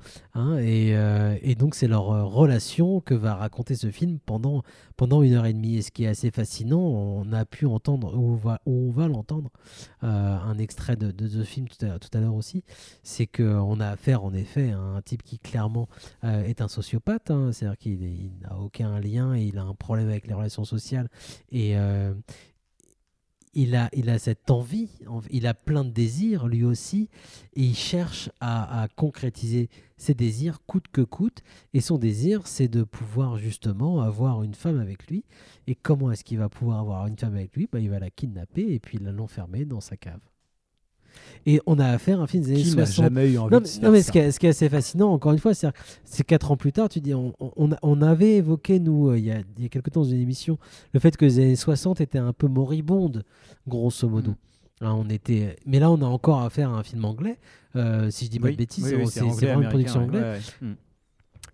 et donc c'est leur relation que va raconter ce film pendant 1h30. Et ce qui est assez fascinant, on a pu entendre, ou on va l'entendre, un extrait de ce film tout à l'heure aussi, c'est qu'on a affaire en effet à un type qui clairement est un sociopathe, c'est-à-dire qu'il n'a aucun lien et il a un problème avec les relations sociales, et il a cette envie, il a plein de désirs lui aussi, et il cherche à concrétiser ses désirs coûte que coûte, et son désir c'est de pouvoir justement avoir une femme avec lui. Et comment est-ce qu'il va pouvoir avoir une femme avec lui? Il va la kidnapper et puis l'enfermer dans sa cave. Et on a affaire à un film des années 60. Qui n'a jamais eu envie de faire mais ça. ce qui est assez fascinant, encore une fois, c'est 4 ans plus tard, tu dis, on avait évoqué, nous, il y a quelques temps dans une émission, le fait que les années 60 étaient un peu moribondes, grosso modo. Mais là, on a encore affaire à un film anglais, si je dis pas de bêtises, c'est vraiment une production anglaise.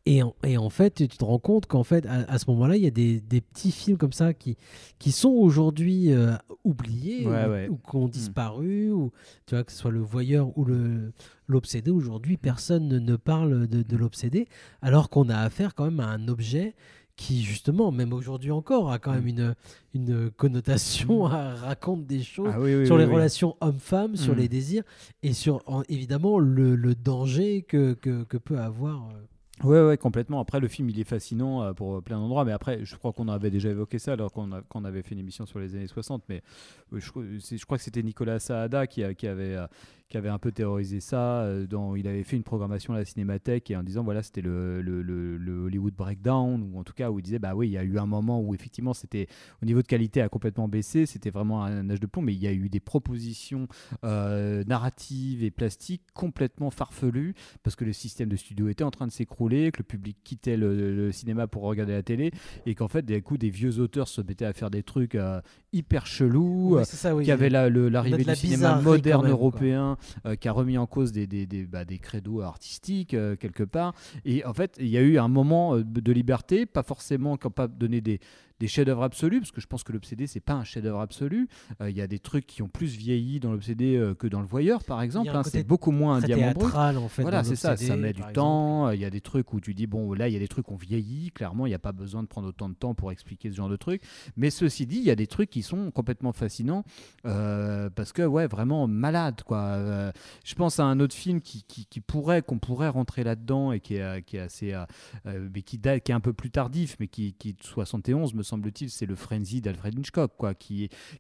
Et en fait, tu te rends compte qu'en fait, à ce moment-là, il y a des petits films comme ça qui sont aujourd'hui oubliés ou qui ont disparu, ou tu vois, que ce soit Le Voyeur ou l'Obsédé. Aujourd'hui, personne ne parle de l'Obsédé, alors qu'on a affaire quand même à un objet qui, justement, même aujourd'hui encore, a quand même une connotation, raconte des choses sur les relations hommes-femmes, sur les désirs, et sur, évidemment, le danger que peut avoir... Ouais, complètement. Après, le film, il est fascinant pour plein d'endroits, mais après, je crois qu'on avait déjà évoqué ça alors qu'on avait fait une émission sur les années 60, mais je crois que c'était Nicolas Saada qui avait un peu théorisé ça. Il avait fait une programmation à la Cinémathèque et en disant, voilà, c'était le Hollywood Breakdown, ou en tout cas où il disait, bah oui, il y a eu un moment où effectivement, c'était, au niveau de qualité, a complètement baissé, c'était vraiment un âge de plomb, mais il y a eu des propositions narratives et plastiques complètement farfelues, parce que le système de studio était en train de s'écrouler, que le public quittait le cinéma pour regarder la télé, et qu'en fait des vieux auteurs se mettaient à faire des trucs hyper chelous, qui avait l'arrivée du cinéma moderne européen qui a remis en cause des credos artistiques quelque part, et en fait il y a eu un moment de liberté, pas forcément qui n'a pas donné des chefs-d'œuvre absolus, parce que je pense que l'Obsédé, c'est pas un chef-d'œuvre absolu. Il y a des trucs qui ont plus vieilli dans l'Obsédé que dans Le Voyeur, par exemple. C'est beaucoup moins un diamant brut. En fait, voilà, c'est ça met du temps. Il y a des trucs où tu dis, bon, là, il y a des trucs qui ont vieilli. Clairement, il n'y a pas besoin de prendre autant de temps pour expliquer ce genre de trucs. Mais ceci dit, il y a des trucs qui sont complètement fascinants parce que, vraiment malade, quoi. Je pense à un autre film qu'on pourrait rentrer là-dedans et qui est assez, mais qui est un peu plus tardif, mais qui est de 71, me semble-t-il, c'est le Frenzy d'Alfred Hitchcock, quoi, qui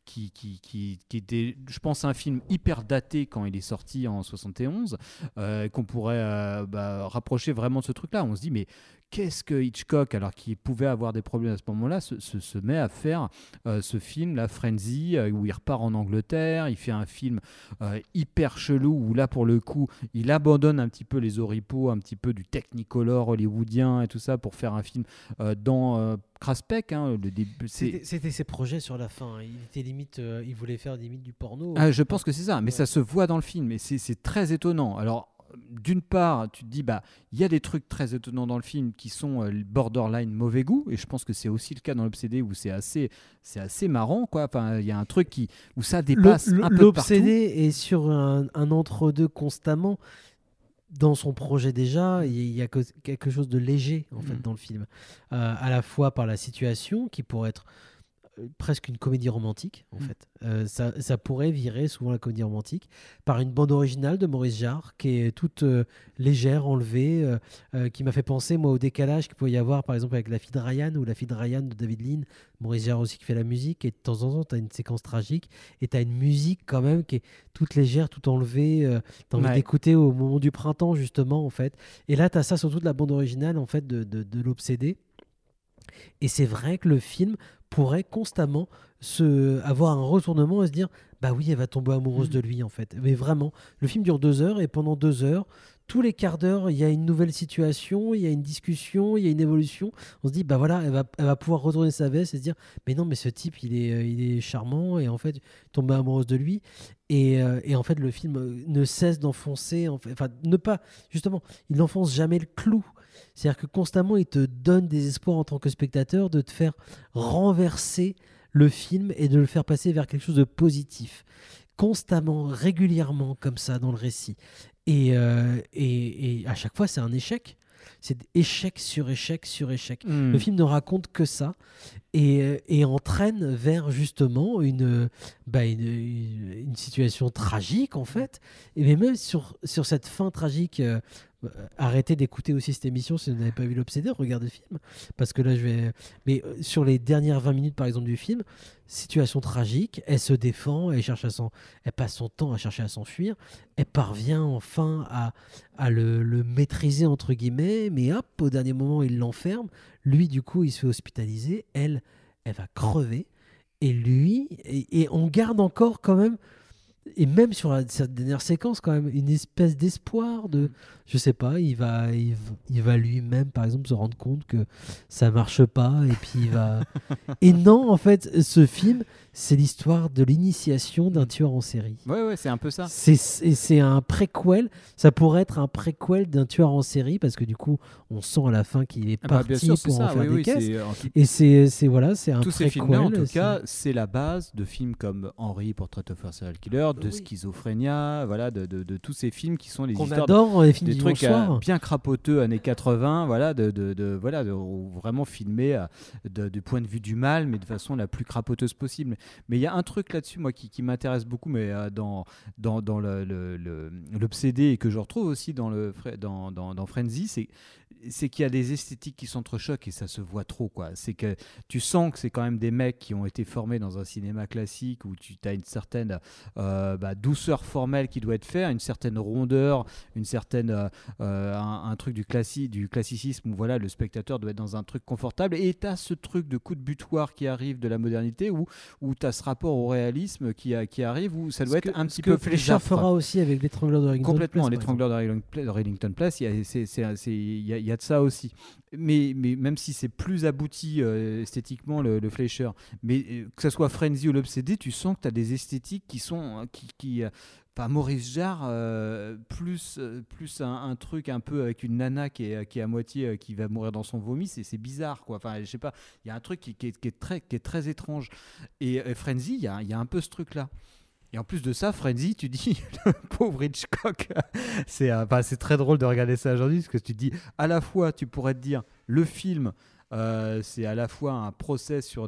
était, je pense, un film hyper daté quand il est sorti en 71, qu'on pourrait rapprocher vraiment de ce truc-là. On se dit, mais qu'est-ce que Hitchcock, alors qu'il pouvait avoir des problèmes à ce moment-là, se met à faire ce film, la Frenzy, où il repart en Angleterre, il fait un film hyper chelou, où là, pour le coup, il abandonne un petit peu les oripeaux, un petit peu du technicolor hollywoodien et tout ça, pour faire un film dans... Craspec, le début. C'était ses projets sur la fin. Il était limite, il voulait faire limite du porno. Je pense que c'est ça, mais ça se voit dans le film, et c'est très étonnant. Alors, d'une part, tu te dis, il y a des trucs très étonnants dans le film qui sont borderline mauvais goût, et je pense que c'est aussi le cas dans l'Obsédé, où c'est assez marrant, quoi. Enfin, il y a un truc où ça dépasse un peu de partout. L'Obsédé est sur un entre-deux constamment. Dans son projet déjà, il y a quelque chose de léger en fait dans le film, à la fois par la situation qui pourrait être presque une comédie romantique en fait. Ça pourrait virer souvent la comédie romantique par une bande originale de Maurice Jarre qui est toute légère, enlevée, qui m'a fait penser moi au décalage qu'il pouvait y avoir par exemple avec La fille de Ryan ou La fille de Ryan de David Lean. Maurice Jarre aussi qui fait la musique, et de temps en temps tu as une séquence tragique et tu as une musique quand même qui est toute légère, toute enlevée, tu as envie d'écouter au moment du printemps justement en fait. Et là tu as ça sur toute la bande originale en fait de l'Obsédé. Et c'est vrai que le film pourrait constamment avoir un retournement et se dire bah oui, elle va tomber amoureuse de lui en fait. Mais vraiment, le film dure 2 heures, et pendant 2 heures, tous les quarts d'heure, il y a une nouvelle situation, il y a une discussion, il y a une évolution. On se dit bah voilà, elle va pouvoir retourner sa veste et se dire mais non, mais ce type il est charmant, et en fait tomber amoureuse de lui. Et en fait le film ne cesse d'enfoncer, justement, il n'enfonce jamais le clou. C'est-à-dire que constamment, il te donne des espoirs en tant que spectateur de te faire renverser le film et de le faire passer vers quelque chose de positif. Constamment, régulièrement, comme ça, dans le récit. Et à chaque fois, c'est un échec. C'est échec sur échec sur échec. Le film ne raconte que ça et entraîne vers justement une situation tragique, en fait. Et même sur cette fin tragique... arrêtez d'écouter aussi cette émission si vous n'avez pas vu l'Obsédé, regardez le film, parce que là mais sur les dernières 20 minutes par exemple du film, situation tragique, elle se défend, elle passe son temps à chercher à s'enfuir, elle parvient enfin à le maîtriser entre guillemets, mais hop, au dernier moment il l'enferme, lui du coup il se fait hospitaliser, elle va crever, et lui, et on garde encore quand même et même sur cette dernière séquence, quand même, une espèce d'espoir de, je sais pas, il va lui-même, par exemple, se rendre compte que ça marche pas, et puis il va. Et non, en fait, ce film, c'est l'histoire de l'initiation d'un tueur en série. Ouais, c'est un peu ça. C'est un préquel. Ça pourrait être un préquel d'un tueur en série, parce que du coup, on sent à la fin qu'il est parti bien sûr, pour en faire des caisses. Et c'est voilà, c'est un tous préquel. Ces films-là, en tout cas, c'est la base de films comme Henry, Portrait of a Serial Killer, de Schizophrénia, voilà, de tous ces films qui sont les qu'on histoires adore, les films des du trucs soir. Bien crapoteux années 80, voilà, vraiment filmés du point de vue du mal, mais de façon la plus crapoteuse possible. Mais il y a un truc là-dessus, moi, qui m'intéresse beaucoup, mais dans l'Obsédé, et que je retrouve aussi dans Frenzy, c'est qu'il y a des esthétiques qui s'entrechoquent, et ça se voit trop, quoi. C'est que tu sens que c'est quand même des mecs qui ont été formés dans un cinéma classique où tu as une certaine douceur formelle qui doit être faite, une certaine rondeur, une certaine un truc du classicisme où voilà, le spectateur doit être dans un truc confortable, et tu as ce truc de coup de butoir qui arrive de la modernité où tu as ce rapport au réalisme qui arrive, où ça doit être un petit peu plus Fleischer fera aussi avec l'étrangleur de Rillington complètement Place, l'étrangleur de Rillington Place. Il y a de ça aussi, mais même si c'est plus abouti esthétiquement le Fleischer, mais que ça soit Frenzy ou l'Obsédé, tu sens que tu as des esthétiques qui sont Maurice Jarre, plus un truc un peu avec une nana qui est à moitié qui va mourir dans son vomi, c'est bizarre, quoi. Enfin, je sais pas, il y a un truc qui est très étrange, et Frenzy, il y a un peu ce truc là. Et en plus de ça, Frenzy, tu dis, le pauvre Hitchcock, c'est très drôle de regarder ça aujourd'hui, parce que tu te dis, à la fois, tu pourrais te dire, le film, c'est à la fois un procès sur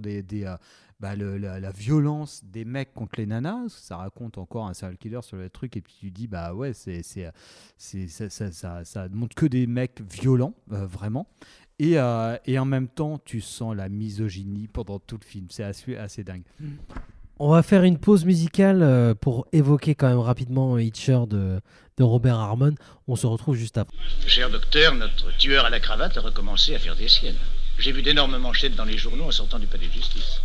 la violence des mecs contre les nanas, ça raconte encore un serial killer sur le truc, et puis tu dis, bah ouais, ça montre que des mecs violents, vraiment. Et en même temps, tu sens la misogynie pendant tout le film, c'est assez dingue. On va faire une pause musicale pour évoquer quand même rapidement Hitcher de Robert Harmon. On se retrouve juste après. Cher docteur, notre tueur à la cravate a recommencé à faire des siennes. J'ai vu d'énormes manchettes dans les journaux en sortant du palais de justice.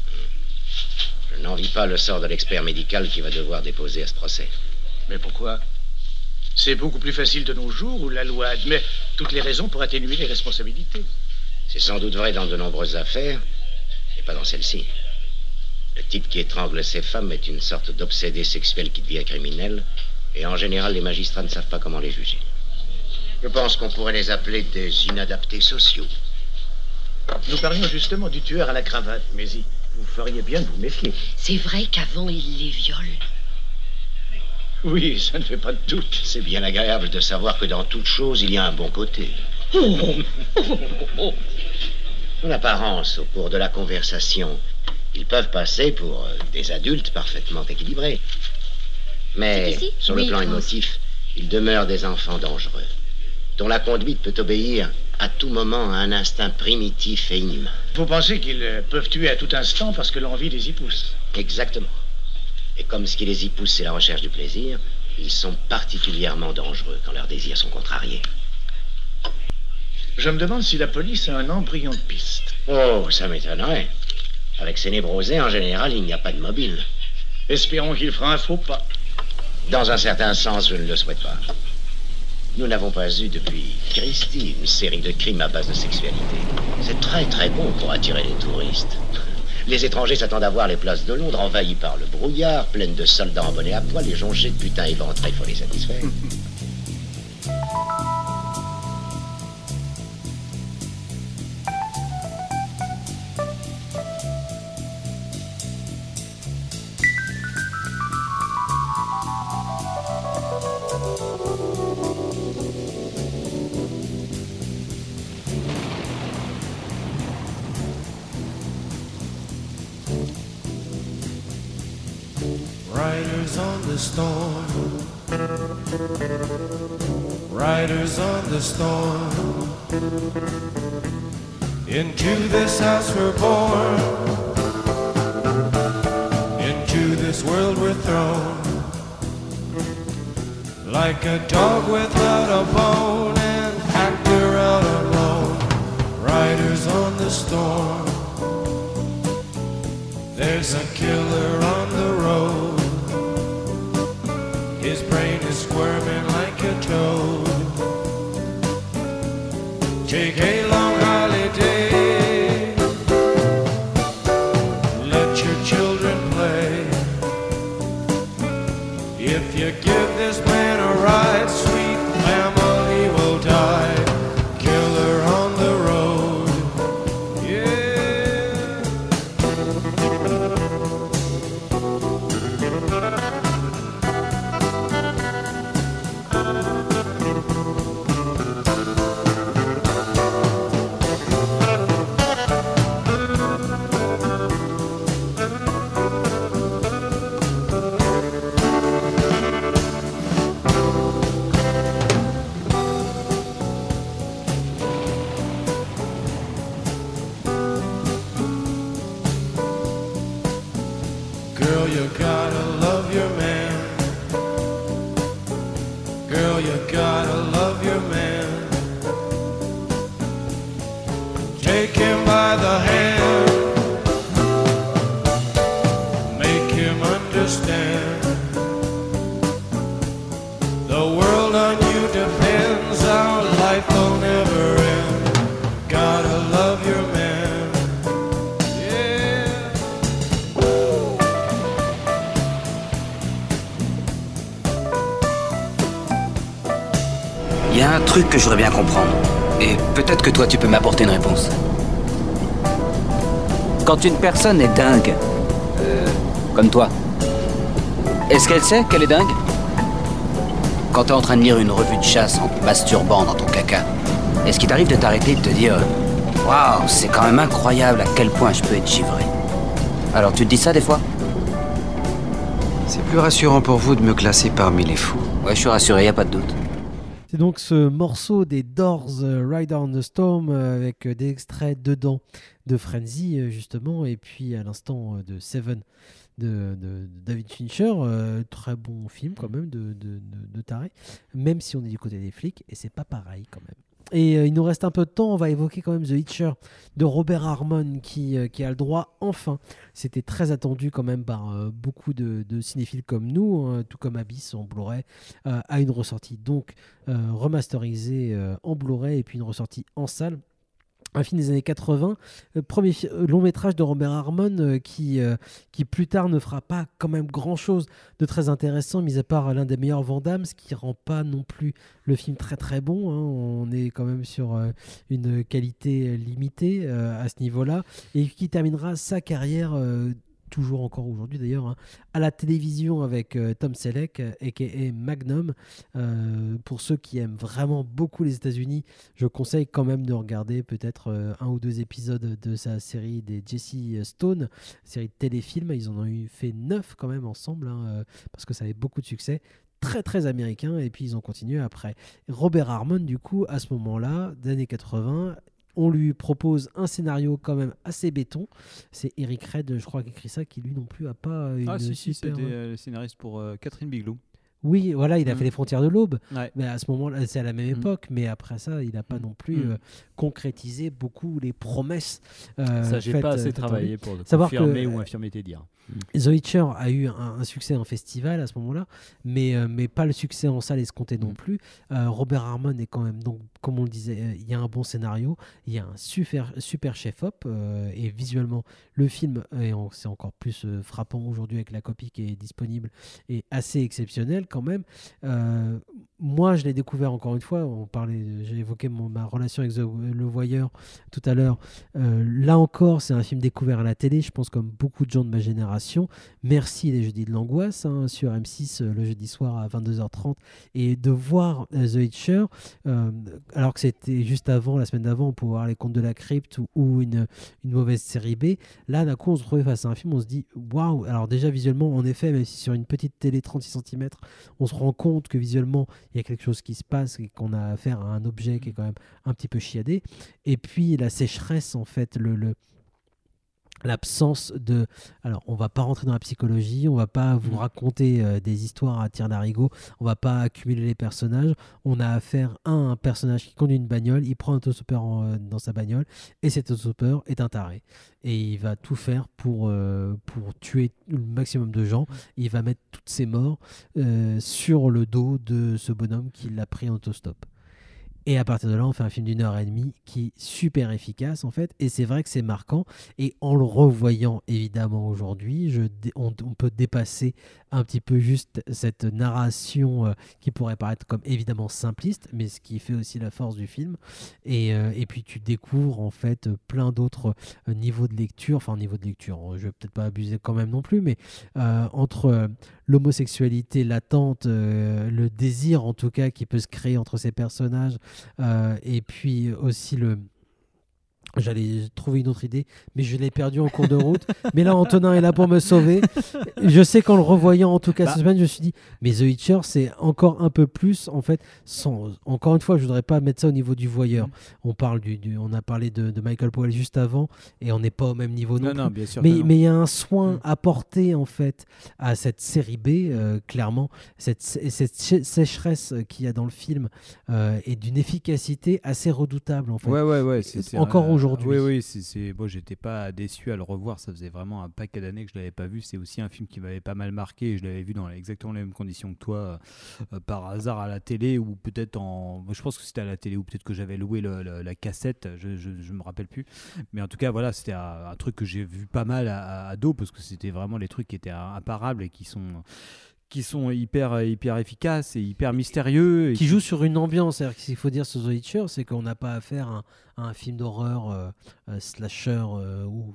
Je n'envie pas le sort de l'expert médical qui va devoir déposer à ce procès. Mais pourquoi ? C'est beaucoup plus facile de nos jours où la loi admet toutes les raisons pour atténuer les responsabilités. C'est sans doute vrai dans de nombreuses affaires, mais pas dans celle-ci. Le type qui étrangle ses femmes est une sorte d'obsédé sexuel qui devient criminel, et en général, les magistrats ne savent pas comment les juger. Je pense qu'on pourrait les appeler des inadaptés sociaux. Nous parlions justement du tueur à la cravate, mais vous feriez bien de vous méfier. C'est vrai qu'avant, il les viole. Oui, ça ne fait pas de doute. C'est bien agréable de savoir que dans toute chose, il y a un bon côté. En apparence, au cours de la conversation, ils peuvent passer pour des adultes parfaitement équilibrés. Mais sur le plan émotif, ils demeurent des enfants dangereux, dont la conduite peut obéir à tout moment à un instinct primitif et inhumain. Vous pensez qu'ils peuvent tuer à tout instant parce que l'envie les y pousse? Exactement. Et comme ce qui les y pousse, c'est la recherche du plaisir, ils sont particulièrement dangereux quand leurs désirs sont contrariés. Je me demande si la police a un embryon de piste. Oh, ça m'étonnerait. Avec ces névrosés, en général, il n'y a pas de mobile. Espérons qu'il fera un faux pas. Dans un certain sens, je ne le souhaite pas. Nous n'avons pas eu depuis Christie une série de crimes à base de sexualité. C'est très très bon pour attirer les touristes. Les étrangers s'attendent à voir les places de Londres envahies par le brouillard, pleines de soldats en bonnet à poil et jonchées de putains éventrés, il faut les satisfaire. Riders on the storm, riders on the storm. Into this house we're born, into this world we're thrown. Like a dog without a bone, an actor out alone. Riders on the storm, there's a killer on the road. you gotta love your man. Girl, you gotta love your man. Take him by the hand, make him understand. The world on you depends, our life will never end. Gotta love your man. Yeah. Il y a un truc que je voudrais bien comprendre. Et peut-être que toi, tu peux m'apporter une réponse. Quand une personne est dingue, comme toi, est-ce qu'elle sait qu'elle est dingue? Quand t'es en train de lire une revue de chasse en te masturbant dans ton caca, est-ce qu'il t'arrive de t'arrêter et de te dire « Waouh, c'est quand même incroyable à quel point je peux être givré ». Alors tu te dis ça des fois? C'est plus rassurant pour vous de me classer parmi les fous. Ouais, je suis rassuré, y a pas de doute. C'est donc ce morceau des Doors, Rider on the Storm, avec des extraits dedans de Frenzy, justement, et puis à l'instant de Seven de David Fincher. Très bon film, quand même, de taré, même si on est du côté des flics, et c'est pas pareil, quand même. Et il nous reste un peu de temps, on va évoquer quand même The Hitcher de Robert Harmon qui a le droit, enfin, c'était très attendu quand même par beaucoup de cinéphiles comme nous, hein, tout comme Abyss en Blu-ray, à une ressortie donc remasterisée en Blu-ray et puis une ressortie en salle. Un film des années 80, premier long métrage de Robert Harmon qui plus tard ne fera pas quand même grand chose de très intéressant, mis à part l'un des meilleurs Van Damme, ce qui rend pas non plus le film très très bon, hein. On est quand même sur une qualité limitée à ce niveau-là, et qui terminera sa carrière toujours encore aujourd'hui d'ailleurs, hein, à la télévision avec Tom Selleck, a.k.a. Magnum. Pour ceux qui aiment vraiment beaucoup les États-Unis, je conseille quand même de regarder peut-être un ou deux épisodes de sa série des Jesse Stone, série de téléfilms. Ils en ont eu fait 9 quand même ensemble, hein, parce que ça avait beaucoup de succès. Très très américain, et puis ils ont continué après. Robert Harmon, du coup, à ce moment-là, des années 80, on lui propose un scénario quand même assez béton. C'est Eric Red, je crois, qui écrit ça, qui lui non plus a pas une si, super... c'était le scénariste pour Catherine Bigelow. Oui, voilà, il a fait Les Frontières de l'Aube. Ouais. Mais à ce moment-là, c'est à la même époque, mais après ça, il n'a pas non plus concrétisé beaucoup les promesses. Ça, j'ai pas assez travaillé pour confirmer ou infirmer tes dires. The Hitcher a eu un succès en festival à ce moment-là, mais pas le succès en salle escompté non plus. Robert Harmon est quand même, donc, comme on le disait, il y a un bon scénario, il y a un super chef-op, et visuellement, le film, et c'est encore plus frappant aujourd'hui avec la copie qui est disponible, est assez exceptionnel quand même. Moi, je l'ai découvert encore une fois. J'ai évoqué ma relation avec Le Voyeur tout à l'heure. Là encore, c'est un film découvert à la télé, je pense, comme beaucoup de gens de ma génération. Merci les Jeudis de l'Angoisse, hein, sur M6 le jeudi soir à 22h30, et de voir The Hitcher, alors que c'était juste avant, la semaine d'avant, on pouvait voir Les Contes de la Crypte ou une mauvaise série B. Là, d'un coup, on se retrouve face à un film, on se dit waouh. Alors déjà visuellement, en effet, même si sur une petite télé 36 cm, on se rend compte que visuellement il y a quelque chose qui se passe et qu'on a affaire à un objet qui est quand même un petit peu chiadé. Et puis la sécheresse, en fait, l'absence de... Alors, on va pas rentrer dans la psychologie, on va pas vous raconter des histoires à tir d'arigot, on va pas accumuler les personnages. On a affaire à un personnage qui conduit une bagnole, il prend un autostoppeur dans sa bagnole, et cet autostoppeur est un taré. Et il va tout faire pour tuer le maximum de gens. Il va mettre toutes ses morts sur le dos de ce bonhomme qui l'a pris en autostop. Et à partir de là, on fait un film d'1h30 qui est super efficace, en fait. Et c'est vrai que c'est marquant. Et en le revoyant, évidemment, aujourd'hui, on peut dépasser un petit peu juste cette narration qui pourrait paraître comme évidemment simpliste, mais ce qui fait aussi la force du film. Et puis, tu découvres, en fait, plein d'autres niveaux de lecture. Enfin, niveau de lecture, je vais peut-être pas abuser quand même non plus, mais entre l'homosexualité latente, le désir, en tout cas, qui peut se créer entre ces personnages, et puis aussi J'allais trouver une autre idée, mais je l'ai perdu en cours de route. Mais là, Antonin est là pour me sauver. Je sais qu'en le revoyant, en tout cas, cette semaine, je me suis dit, mais The Witcher, c'est encore un peu plus, en fait, encore une fois, je voudrais pas mettre ça au niveau du voyeur. On a parlé de Michael Powell juste avant, et on n'est pas au même niveau non plus. Non, bien sûr mais que non. il y a un soin apporté, en fait, à cette série B, clairement, cette sécheresse qu'il y a dans le film, et d'une efficacité assez redoutable, en fait. Ouais, c'est encore aujourd'hui. Oui, bon, j'étais pas déçu à le revoir. Ça faisait vraiment un paquet d'années que je l'avais pas vu. C'est aussi un film qui m'avait pas mal marqué. Et je l'avais vu dans exactement les mêmes conditions que toi, par hasard à la télé ou peut-être je pense que c'était à la télé ou peut-être que j'avais loué la cassette. Je me rappelle plus. Mais en tout cas, voilà, c'était un truc que j'ai vu pas mal à ado parce que c'était vraiment les trucs qui étaient imparables et qui sont hyper efficaces et hyper mystérieux. Qui jouent sur une ambiance. C'est-à-dire que ce qu'il faut dire sur The Witcher, c'est qu'on n'a pas affaire à un film d'horreur slasher où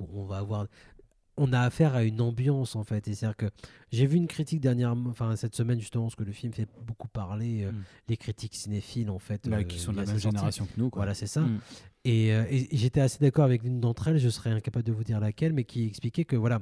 on a affaire à une ambiance, en fait. Et c'est-à-dire que j'ai vu une critique cette semaine, justement, parce que le film fait beaucoup parler les critiques cinéphiles, en fait. Qui sont de la même génération que nous, quoi. Voilà, c'est ça. Et j'étais assez d'accord avec l'une d'entre elles, je serais incapable de vous dire laquelle, mais qui expliquait que, voilà,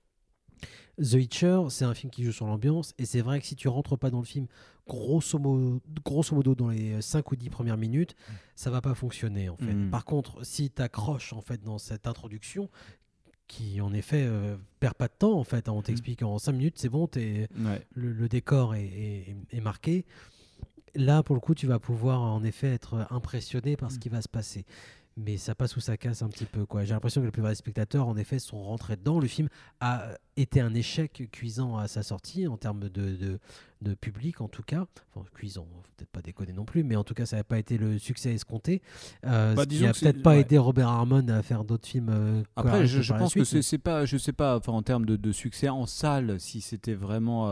The Witcher, c'est un film qui joue sur l'ambiance, et c'est vrai que si tu rentres pas dans le film grosso modo dans les 5 ou 10 premières minutes, ça va pas fonctionner, en fait. Par contre, si tu accroches, en fait, dans cette introduction, qui en effet perd pas de temps, en fait, on t'explique en 5 minutes, c'est bon, le décor est marqué. Là, pour le coup, tu vas pouvoir en effet être impressionné par ce qui va se passer. Mais ça passe ou ça casse un petit peu, quoi. J'ai l'impression que la plupart des spectateurs, en effet, sont rentrés dedans. Le film a été un échec cuisant à sa sortie, en termes de public, en tout cas. Enfin, cuisant, faut peut-être pas déconner non plus, mais en tout cas, ça n'a pas été le succès escompté. Ce qui n'a peut-être pas aidé Robert Harmon à faire d'autres films. Après, je pense que c'est pas, je sais pas, enfin, en termes de succès en salle, si c'était vraiment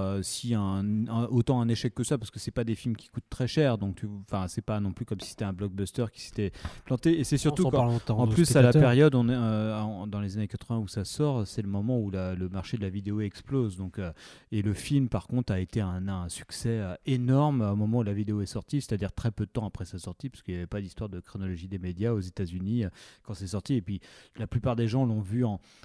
autant un échec que ça, parce que c'est pas des films qui coûtent très cher, donc c'est pas non plus comme si c'était un blockbuster qui s'était planté. Et c'est surtout en plus à la période, on est dans les années 80 où ça sort, c'est le moment où le marché de la vidéo explose. Donc, et le film, par contre, a été un succès énorme au moment où la vidéo est sortie, c'est-à-dire très peu de temps après sa sortie, parce qu'il n'y avait pas d'histoire de chronologie des médias aux États-Unis quand c'est sorti. Et puis, la plupart des gens l'ont vu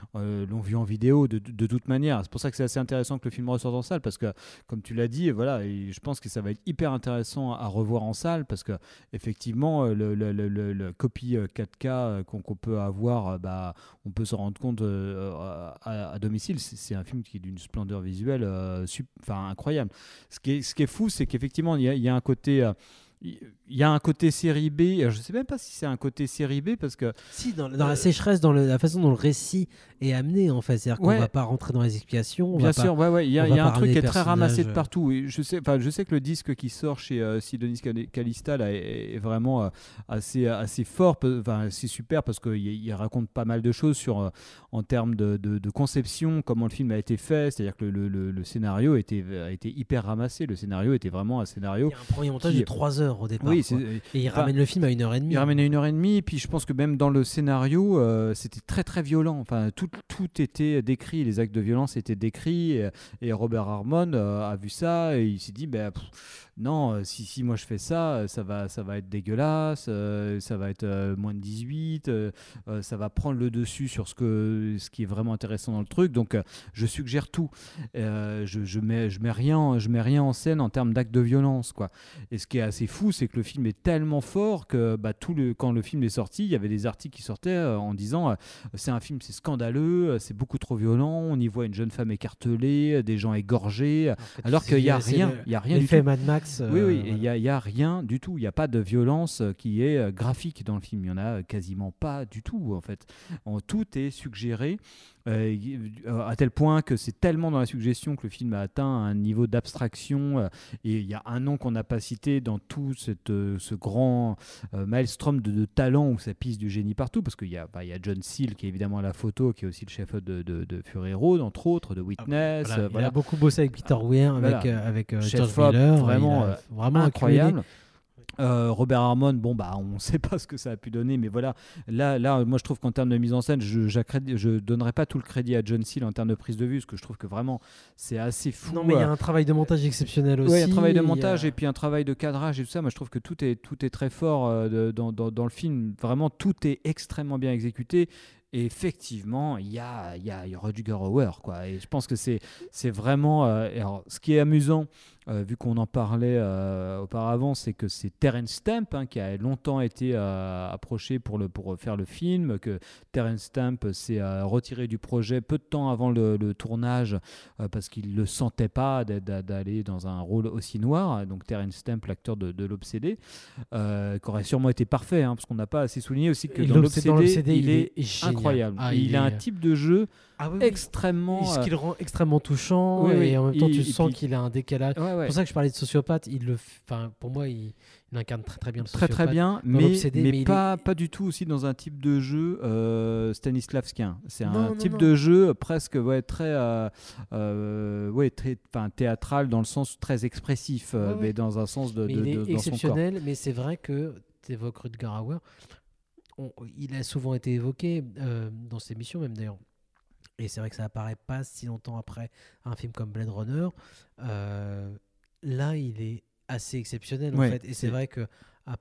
en vidéo de toute manière. C'est pour ça que c'est assez intéressant que le film ressorte en salle, parce que, comme tu l'as dit, voilà, et je pense que ça va être hyper intéressant à revoir en salle, parce que effectivement, le copie 4K qu'on peut avoir, on peut s'en rendre compte à domicile. C'est un film qui est d'une splendeur visuelle incroyable. Ce qui est fou, c'est qu'effectivement, il y a un côté... Il y a un côté série B. Je ne sais même pas si c'est un côté série B parce que... Si, dans la sécheresse, dans la façon dont le récit est amené, en fait. C'est-à-dire qu'on ne va pas rentrer dans les explications. Bien sûr, il y a un truc qui est très ramassé de partout. Et je sais que le disque qui sort chez Sidonis Calista là, est vraiment assez fort, assez super, parce qu'il raconte pas mal de choses en termes de conception, comment le film a été fait. C'est-à-dire que le scénario a été hyper ramassé. Le scénario était vraiment un scénario... Il y a un premier montage de 3 heures au départ. Oui, et il ramène le film à 1h30. Il ramène à 1h30, et puis je pense que même dans le scénario, c'était très très violent. Enfin, tout était décrit, les actes de violence étaient décrits, et Robert Harmon a vu ça et il s'est dit non, si moi je fais ça, ça va être dégueulasse, ça va être moins de 18, ça va prendre le dessus sur ce qui est vraiment intéressant dans le truc. Donc je suggère tout. Je mets rien en scène en termes d'actes de violence, quoi. Et ce qui est assez fou, c'est que le film est tellement fort que quand le film est sorti, il y avait des articles qui sortaient en disant c'est scandaleux, c'est beaucoup trop violent, on y voit une jeune femme écartelée, des gens égorgés, alors qu'il n'y a rien, il y a rien du tout. L'effet Mad Max. Oui, il y a rien du tout. Il n'y a pas de violence qui est graphique dans le film. Il y en a quasiment pas du tout, en fait. Tout est suggéré. À tel point que c'est tellement dans la suggestion que le film a atteint un niveau d'abstraction, et il y a un nom qu'on n'a pas cité dans tout ce grand maelstrom de talent où ça pisse du génie partout, parce qu'il y a John Seal qui est évidemment à la photo, qui est aussi le chef de Fury Road, entre autres, de Witness. Il a beaucoup bossé avec Peter Weir, avec George Miller, vraiment incroyable. Robert Harmon, bon bah on ne sait pas ce que ça a pu donner, mais voilà, là moi je trouve qu'en termes de mise en scène, je donnerai pas tout le crédit à John Seal en termes de prise de vue, parce que je trouve que vraiment c'est assez fou. Non mais il y a un travail de montage exceptionnel aussi. Oui, un travail de montage et puis un travail de cadrage et tout ça. Moi je trouve que tout est très fort dans le film. Vraiment tout est extrêmement bien exécuté. Et effectivement, il y a Rutger Hauer, quoi. Et je pense que c'est vraiment. Alors, ce qui est amusant, vu qu'on en parlait auparavant, c'est que c'est Terence Stamp qui a longtemps été approché pour faire le film, que Terence Stamp s'est retiré du projet peu de temps avant le tournage parce qu'il ne le sentait pas d'aller dans un rôle aussi noir. Donc Terence Stamp, l'acteur de L'Obsédé, qui aurait sûrement été parfait, parce qu'on n'a pas assez souligné aussi que dans L'Obsédé, il est incroyable. Il a un type de jeu extrêmement... Ce qui le rend extrêmement touchant, et en même temps tu sens qu'il a un décalage. C'est pour ça que je parlais de sociopathe. Pour moi, il incarne très très bien le sociopathe. Très bien, mais pas du tout aussi dans un type de jeu stanislavskien. C'est un type de jeu presque très théâtral, dans le sens très expressif, mais dans un sens de il est dans exceptionnel, son corps. mais c'est vrai que tu évoques Rutger Hauer. Il a souvent été évoqué dans ses missions même d'ailleurs. Et c'est vrai que ça apparaît pas si longtemps après un film comme Blade Runner. Là, il est assez exceptionnel en fait. Et c'est vrai que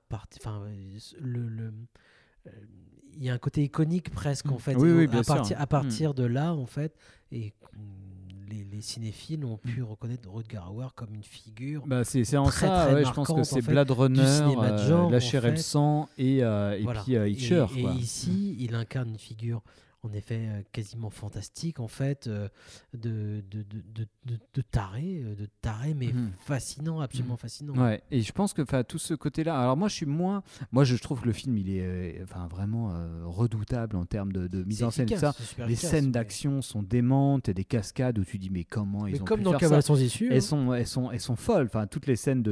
il y a un côté iconique presque en fait. À partir de là en fait, et les cinéphiles ont pu reconnaître Rutger Hauer comme une figure. C'est en très, ça, très je pense que c'est Blade Runner, La chair et le sang et puis Hitcher. Et ici, il incarne une figure en effet quasiment fantastique en fait, de taré, mais fascinant, absolument fascinant. Ouais, et je pense que tout ce côté-là, alors moi je trouve que le film il est vraiment redoutable en termes de mise en scène, ça. Les scènes d'action sont démentes, et des cascades où tu dis mais comment ils ont pu faire ça. Sans issue, elles sont folles, toutes les scènes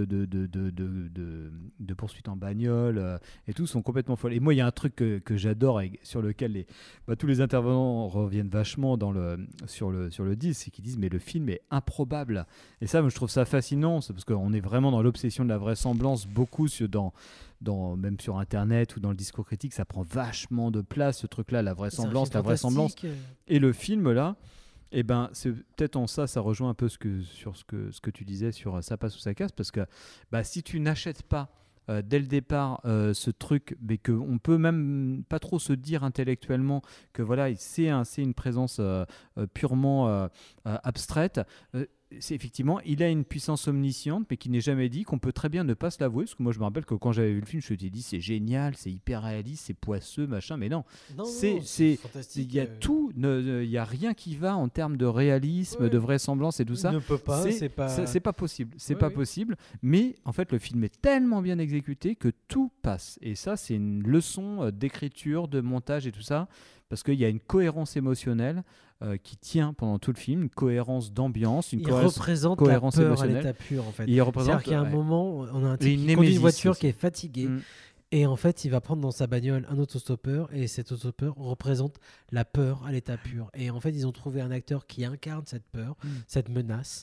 de poursuite en bagnole et tout sont complètement folles. Et moi il y a un truc que j'adore et sur lequel tous les intervenants reviennent vachement sur le disque, c'est qu'ils disent mais le film est improbable. Et ça, moi, je trouve ça fascinant, c'est parce qu'on est vraiment dans l'obsession de la vraisemblance, beaucoup même sur Internet ou dans le discours critique, ça prend vachement de place, ce truc-là, la vraisemblance. Et le film là, c'est peut-être en ça rejoint un peu ce que tu disais sur Ça passe ou ça casse, parce que si tu n'achètes pas dès le départ ce truc, mais qu'on peut même pas trop se dire intellectuellement que voilà, c'est une présence purement abstraite. C'est effectivement, il a une puissance omnisciente, mais qui n'est jamais dit, qu'on peut très bien ne pas se l'avouer, parce que moi je me rappelle que quand j'avais vu le film, je me suis dit c'est génial, c'est hyper réaliste, c'est poisseux, machin, mais non, c'est il y a tout, il y a rien qui va en termes de réalisme, de vraisemblance et tout ça. Il ne peut pas, c'est pas possible, possible, mais en fait le film est tellement bien exécuté que tout passe, et ça c'est une leçon d'écriture, de montage et tout ça, parce qu'il y a une cohérence émotionnelle qui tient pendant tout le film, une cohérence d'ambiance, une représente cohérence la peur émotionnelle. à l'état pur en fait. C'est-à-dire qu'il y a un moment, on a un type qui conduit une voiture qui est fatigué. Et en fait, il va prendre dans sa bagnole un autostoppeur, et cet autostoppeur représente la peur à l'état pur. Et en fait, ils ont trouvé un acteur qui incarne cette peur, cette menace.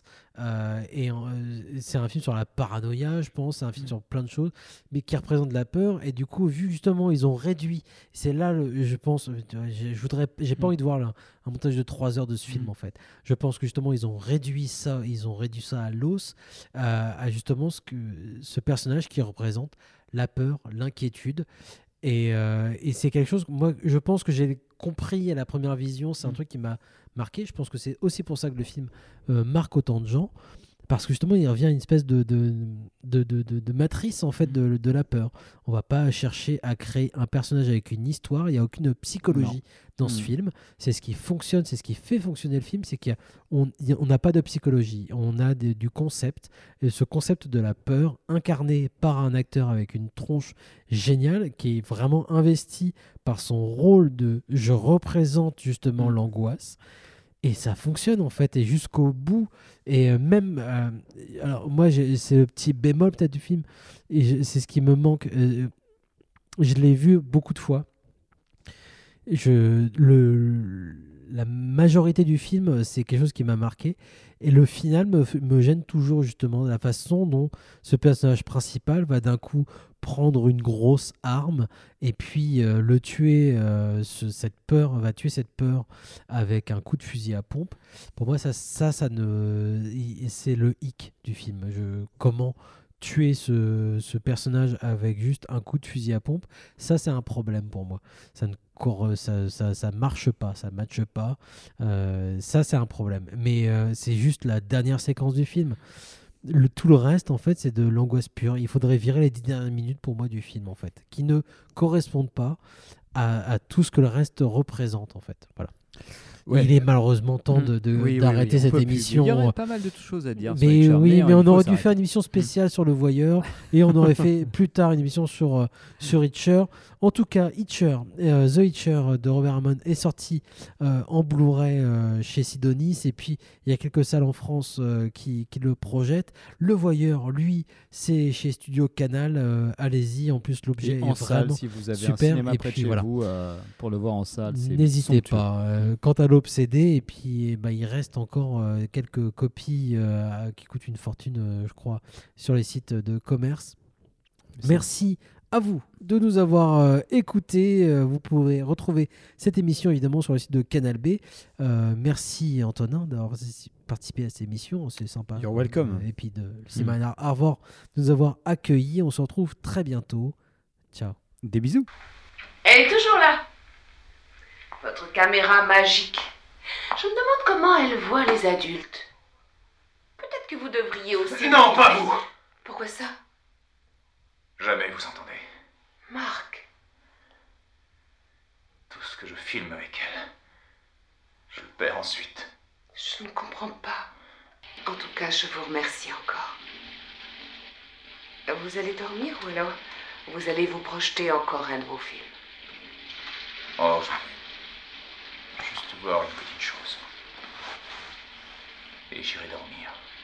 C'est un film sur la paranoïa, je pense, c'est un film sur plein de choses, mais qui représente la peur. Et du coup, vu justement, ils ont réduit. C'est là, je pense, j'ai pas envie de voir là, un montage de 3 heures de ce film en fait. Je pense que justement, ils ont réduit ça à l'os, à justement ce personnage qui représente la peur, l'inquiétude, et c'est quelque chose, moi je pense que j'ai compris à la première vision, c'est un truc qui m'a marqué. Je pense que c'est aussi pour ça que le film marque autant de gens, parce que justement il revient à une espèce de matrice en fait de la peur. On va pas chercher à créer un personnage avec une histoire, il n'y a aucune psychologie dans ce film. C'est ce qui fonctionne, c'est ce qui fait fonctionner le film, c'est qu'on n'a pas de psychologie, on a du concept, et ce concept de la peur incarné par un acteur avec une tronche géniale, qui est vraiment investi par son rôle de « je représente justement l'angoisse ». Et ça fonctionne en fait, et jusqu'au bout. Et même, alors moi, c'est le petit bémol peut-être du film, et c'est ce qui me manque. Je l'ai vu beaucoup de fois. la majorité du film, c'est quelque chose qui m'a marqué. Et le final me gêne toujours, justement, la façon dont ce personnage principal va d'un coup prendre une grosse arme et puis le tuer, va tuer cette peur avec un coup de fusil à pompe. Pour moi, c'est le hic du film. Comment tuer ce personnage avec juste un coup de fusil à pompe, ça c'est un problème pour moi. Ça marche pas, ça matche pas. Ça c'est un problème. Mais c'est juste la dernière séquence du film. Tout le reste, en fait, c'est de l'angoisse pure. Il faudrait virer les 10 dernières minutes pour moi du film, en fait, qui ne correspondent pas à tout ce que le reste représente, en fait. Voilà. Ouais. Il est malheureusement temps d'arrêter cette émission. Il y aurait pas mal de choses à dire. Mais on aurait dû faire une émission spéciale sur Le Voyeur et on aurait fait plus tard une émission sur Hitcher. En tout cas, Hitcher, The Hitcher de Robert Hammond est sorti en Blu-ray chez Sidonis, et puis il y a quelques salles en France qui le projettent. Le Voyeur, lui, c'est chez Studio Canal. Allez-y, en plus l'objet est en salle, vraiment si vous avez super. un cinéma et près puis, de chez vous pour le voir en salle, n'hésitez pas. Quant à l'Obsédé, et puis il reste encore quelques copies qui coûtent une fortune, je crois, sur les sites de commerce. Merci à vous de nous avoir écoutés. Vous pourrez retrouver cette émission évidemment sur le site de Canal B. Merci Antonin d'avoir participé à cette émission, c'est sympa. You're welcome. Et puis de Cinéma Arvor de nous avoir accueillis. On se retrouve très bientôt. Ciao. Des bisous. Elle est toujours là. Votre caméra magique. Je me demande comment elle voit les adultes. Peut-être que vous devriez aussi... Non, pas vous. Pourquoi ça? Jamais vous entendez. Marc. Tout ce que je filme avec elle, je le perds ensuite. Je ne comprends pas. En tout cas, je vous remercie encore. Vous allez dormir ou alors vous allez vous projeter encore un de vos films? Oh, juste voir une petite chose. Et j'irai dormir.